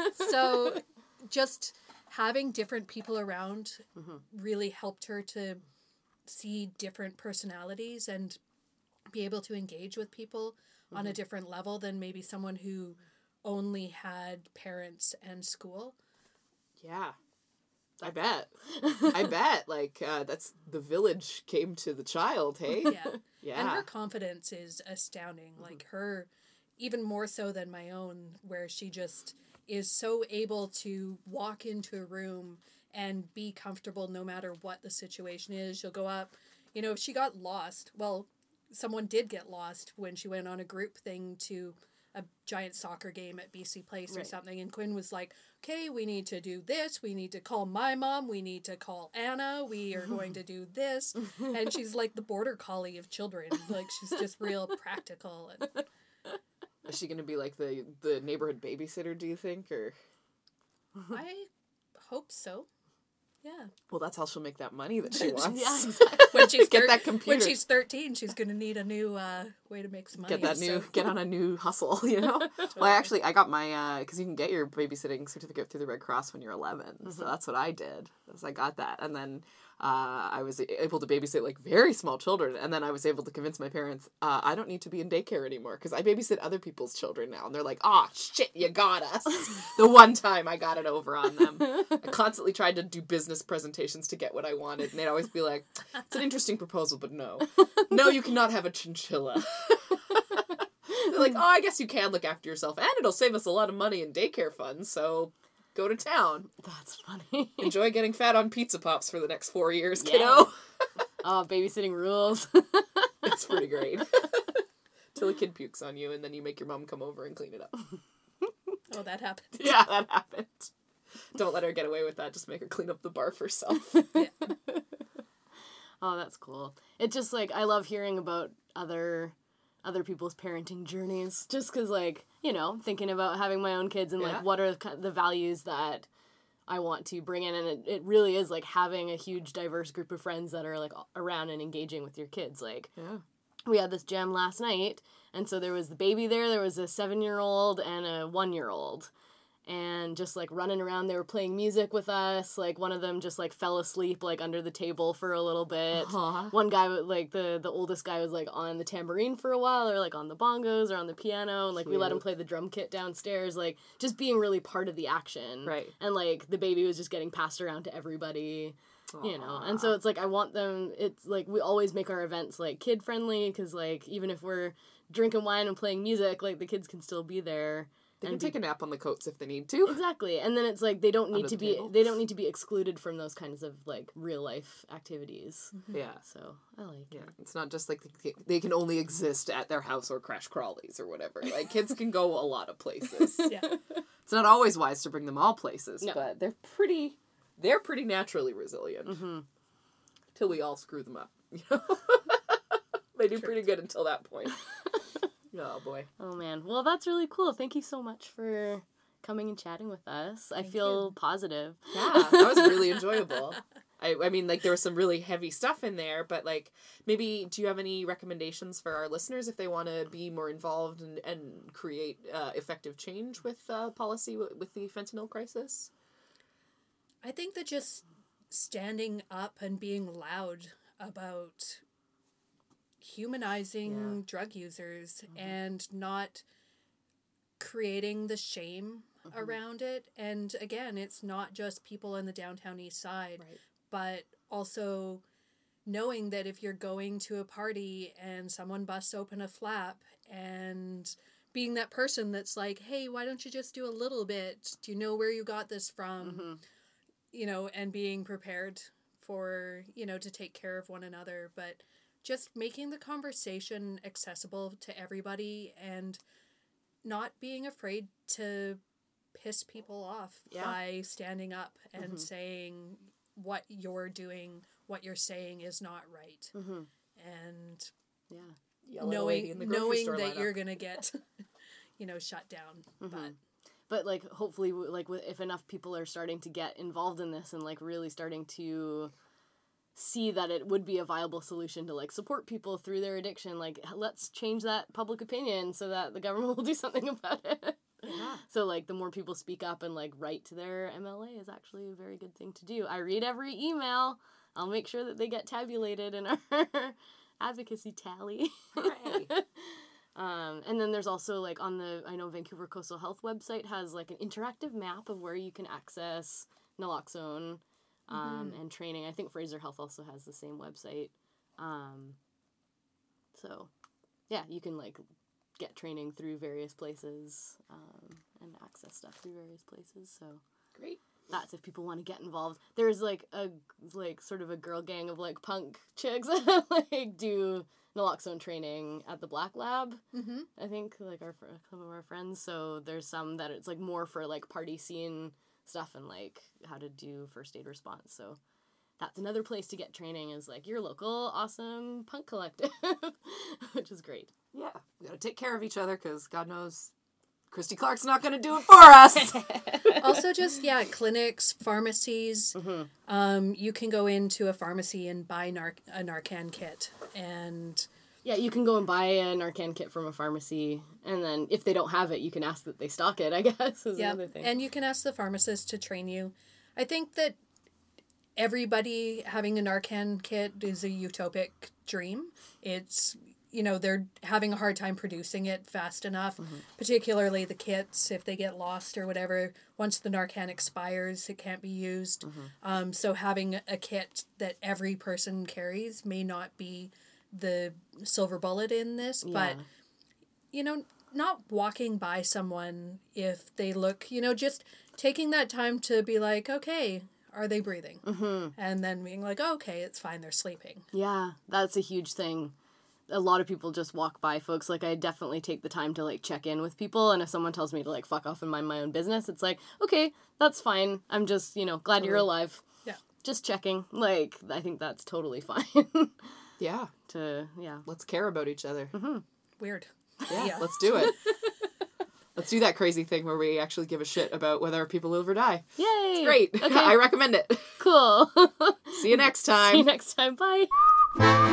So just having different people around Mhm. really helped her to see different personalities and be able to engage with people on a different level than maybe someone who only had parents and school. Yeah. I bet. I bet. Like, uh, that's the village came to the child, hey? Yeah. Yeah. And her confidence is astounding. Like, her, even more so than my own, where she just is so able to walk into a room and be comfortable no matter what the situation is. She'll go up, you know, if she got lost, well, someone did get lost when she went on a group thing to a giant soccer game at B C Place or Right. something, and Quinn was like, okay, we need to do this, we need to call my mom, we need to call Anna, we are going to do this, and she's like the border collie of children. Like, she's just real practical. And Is she going to be like the, the neighborhood babysitter, do you think? Or I hope so. Yeah. well, that's how she'll make that money that she wants. Yeah, exactly. When she's Get thir- that computer. When she's thirteen, she's gonna need a new uh, way to make some money. Get that new, so- get on a new hustle, you know? Well, I actually, I got my, uh, because you can get your babysitting certificate through the Red Cross when you're eleven. So that's what I did, is I got that. And then uh, I was able to babysit like very small children, and then I was able to convince my parents uh, I don't need to be in daycare anymore because I babysit other people's children now, and they're like, "Ah, shit, you got us." The one time I got it over on them, I constantly tried to do business presentations to get what I wanted, and they'd always be like, "It's an interesting proposal, but no, no, you cannot have a chinchilla." They're like, "Oh, I guess you can look after yourself, and it'll save us a lot of money in daycare funds, so go to town. That's funny. Enjoy getting fat on pizza pops for the next four years, Yeah. kiddo." Oh, babysitting rules. It's pretty great. Till a kid pukes on you, and then you make your mom come over and clean it up. Oh, that happened. Yeah, that happened. Don't let her get away with that. Just make her clean up the barf herself. Yeah. Oh, that's cool. It just, like, I love hearing about other other people's parenting journeys. Just because, like, you know, thinking about having my own kids and, like, Yeah. what are the the values that I want to bring in. And it, it really is, like, having a huge, diverse group of friends that are, like, around and engaging with your kids. Like, Yeah. we had this jam last night, and so there was the baby there, there was a seven-year-old and a one-year-old. And just, like, running around, they were playing music with us. Like, one of them just, like, fell asleep, like, under the table for a little bit. Aw. One guy, like, the, the oldest guy was, like, on the tambourine for a while, or, like, on the bongos, or on the piano. And, like, we let him Cute. play the drum kit downstairs. Like, just being really part of the action. Right. And, like, the baby was just getting passed around to everybody. You know, Aw. and so it's like I want them, it's like we always make our events like kid friendly, because like even if we're drinking wine and playing music, like the kids can still be there. They and can be- take a nap on the coats if they need to. Exactly. And then it's like they don't need Under to the be table. they don't need to be excluded from those kinds of like real life activities. Yeah. So I like Yeah, it. it's not just like they, they can only exist at their house or Crash Crawlies or whatever. Like, kids can go a lot of places. Yeah. It's not always wise to bring them all places, No. but they're pretty, they're pretty naturally resilient. Mm-hmm. Till we all screw them up. You know? They do pretty good until that point. Oh, boy. Oh man. Well, that's really cool. Thank you so much for coming and chatting with us. I Thank feel you. positive. Yeah, that was really enjoyable. I, I mean, like, there was some really heavy stuff in there, but, like, maybe do you have any recommendations for our listeners if they want to be more involved and, and create uh, effective change with uh, policy w- with the fentanyl crisis? I think that just standing up and being loud about humanizing Yeah. drug users and not creating the shame around it. And again, it's not just people in the downtown east side, Right. but also knowing that if you're going to a party and someone busts open a flap, and being that person that's like, hey, why don't you just do a little bit? Do you know where you got this from? Mm-hmm. You know, and being prepared for, you know, to take care of one another, but just making the conversation accessible to everybody and not being afraid to piss people off Yeah. by standing up and Mhm. saying what you're doing, what you're saying is not right. Mm-hmm. And Yeah. Yell at a lady knowing in the grocery knowing store that lineup. you're going to get, you know, shut down. Mhm. But But like hopefully w- like w- if enough people are starting to get involved in this and like really starting to see that it would be a viable solution to like support people through their addiction, like h- let's change that public opinion so that the government will do something about it. Yeah. So like the more people speak up and like write to their M L A is actually a very good thing to do. I read every email. I'll make sure that they get tabulated in our advocacy tally. Hooray. Um, and then there's also like on the, I know Vancouver Coastal Health website has like an interactive map of where you can access naloxone um, and training. I think Fraser Health also has the same website. Um, so yeah, you can like get training through various places um, and access stuff through various places. So Great. that's if people want to get involved. There's like a like sort of a girl gang of like punk chicks that like do naloxone training at the Black Lab. mm-hmm. I think like our fr- some of our friends. So there's some that it's like more for like party scene stuff and like how to do first aid response. So that's another place to get training is like your local awesome punk collective, which is great. Yeah. We got to take care of each other because God knows Christy Clark's not going to do it for us. Also just, yeah, clinics, pharmacies. Mm-hmm. Um, you can go into a pharmacy and buy Nar- a Narcan kit. And Yeah, you can go and buy a Narcan kit from a pharmacy, and then if they don't have it, you can ask that they stock it, I guess, is yeah, another thing. and you can ask the pharmacist to train you. I think that everybody having a Narcan kit is a utopic dream. It's, you know, they're having a hard time producing it fast enough, mm-hmm. particularly the kits, if they get lost or whatever. Once the Narcan expires, it can't be used. Mm-hmm. Um, so having a kit that every person carries may not be the silver bullet in this, yeah. but, you know, not walking by someone if they look, you know, just taking that time to be like, okay, are they breathing? Mm-hmm. And then being like, oh, okay, it's fine, they're sleeping. Yeah, that's a huge thing. A lot of people just walk by folks. Like, I definitely take the time to, like, check in with people, and if someone tells me to, like, fuck off and mind my own business, it's like, okay, that's fine. I'm just, you know, glad totally. You're alive. Yeah. Just checking. Like, I think that's totally fine. Yeah. To, yeah. Let's care about each other. Mm-hmm. Weird. Yeah, yeah, let's do it. Let's do that crazy thing where we actually give a shit about whether people live or die. Yay! It's great. Okay. I recommend it. Cool. See you next time. See you next time. Bye.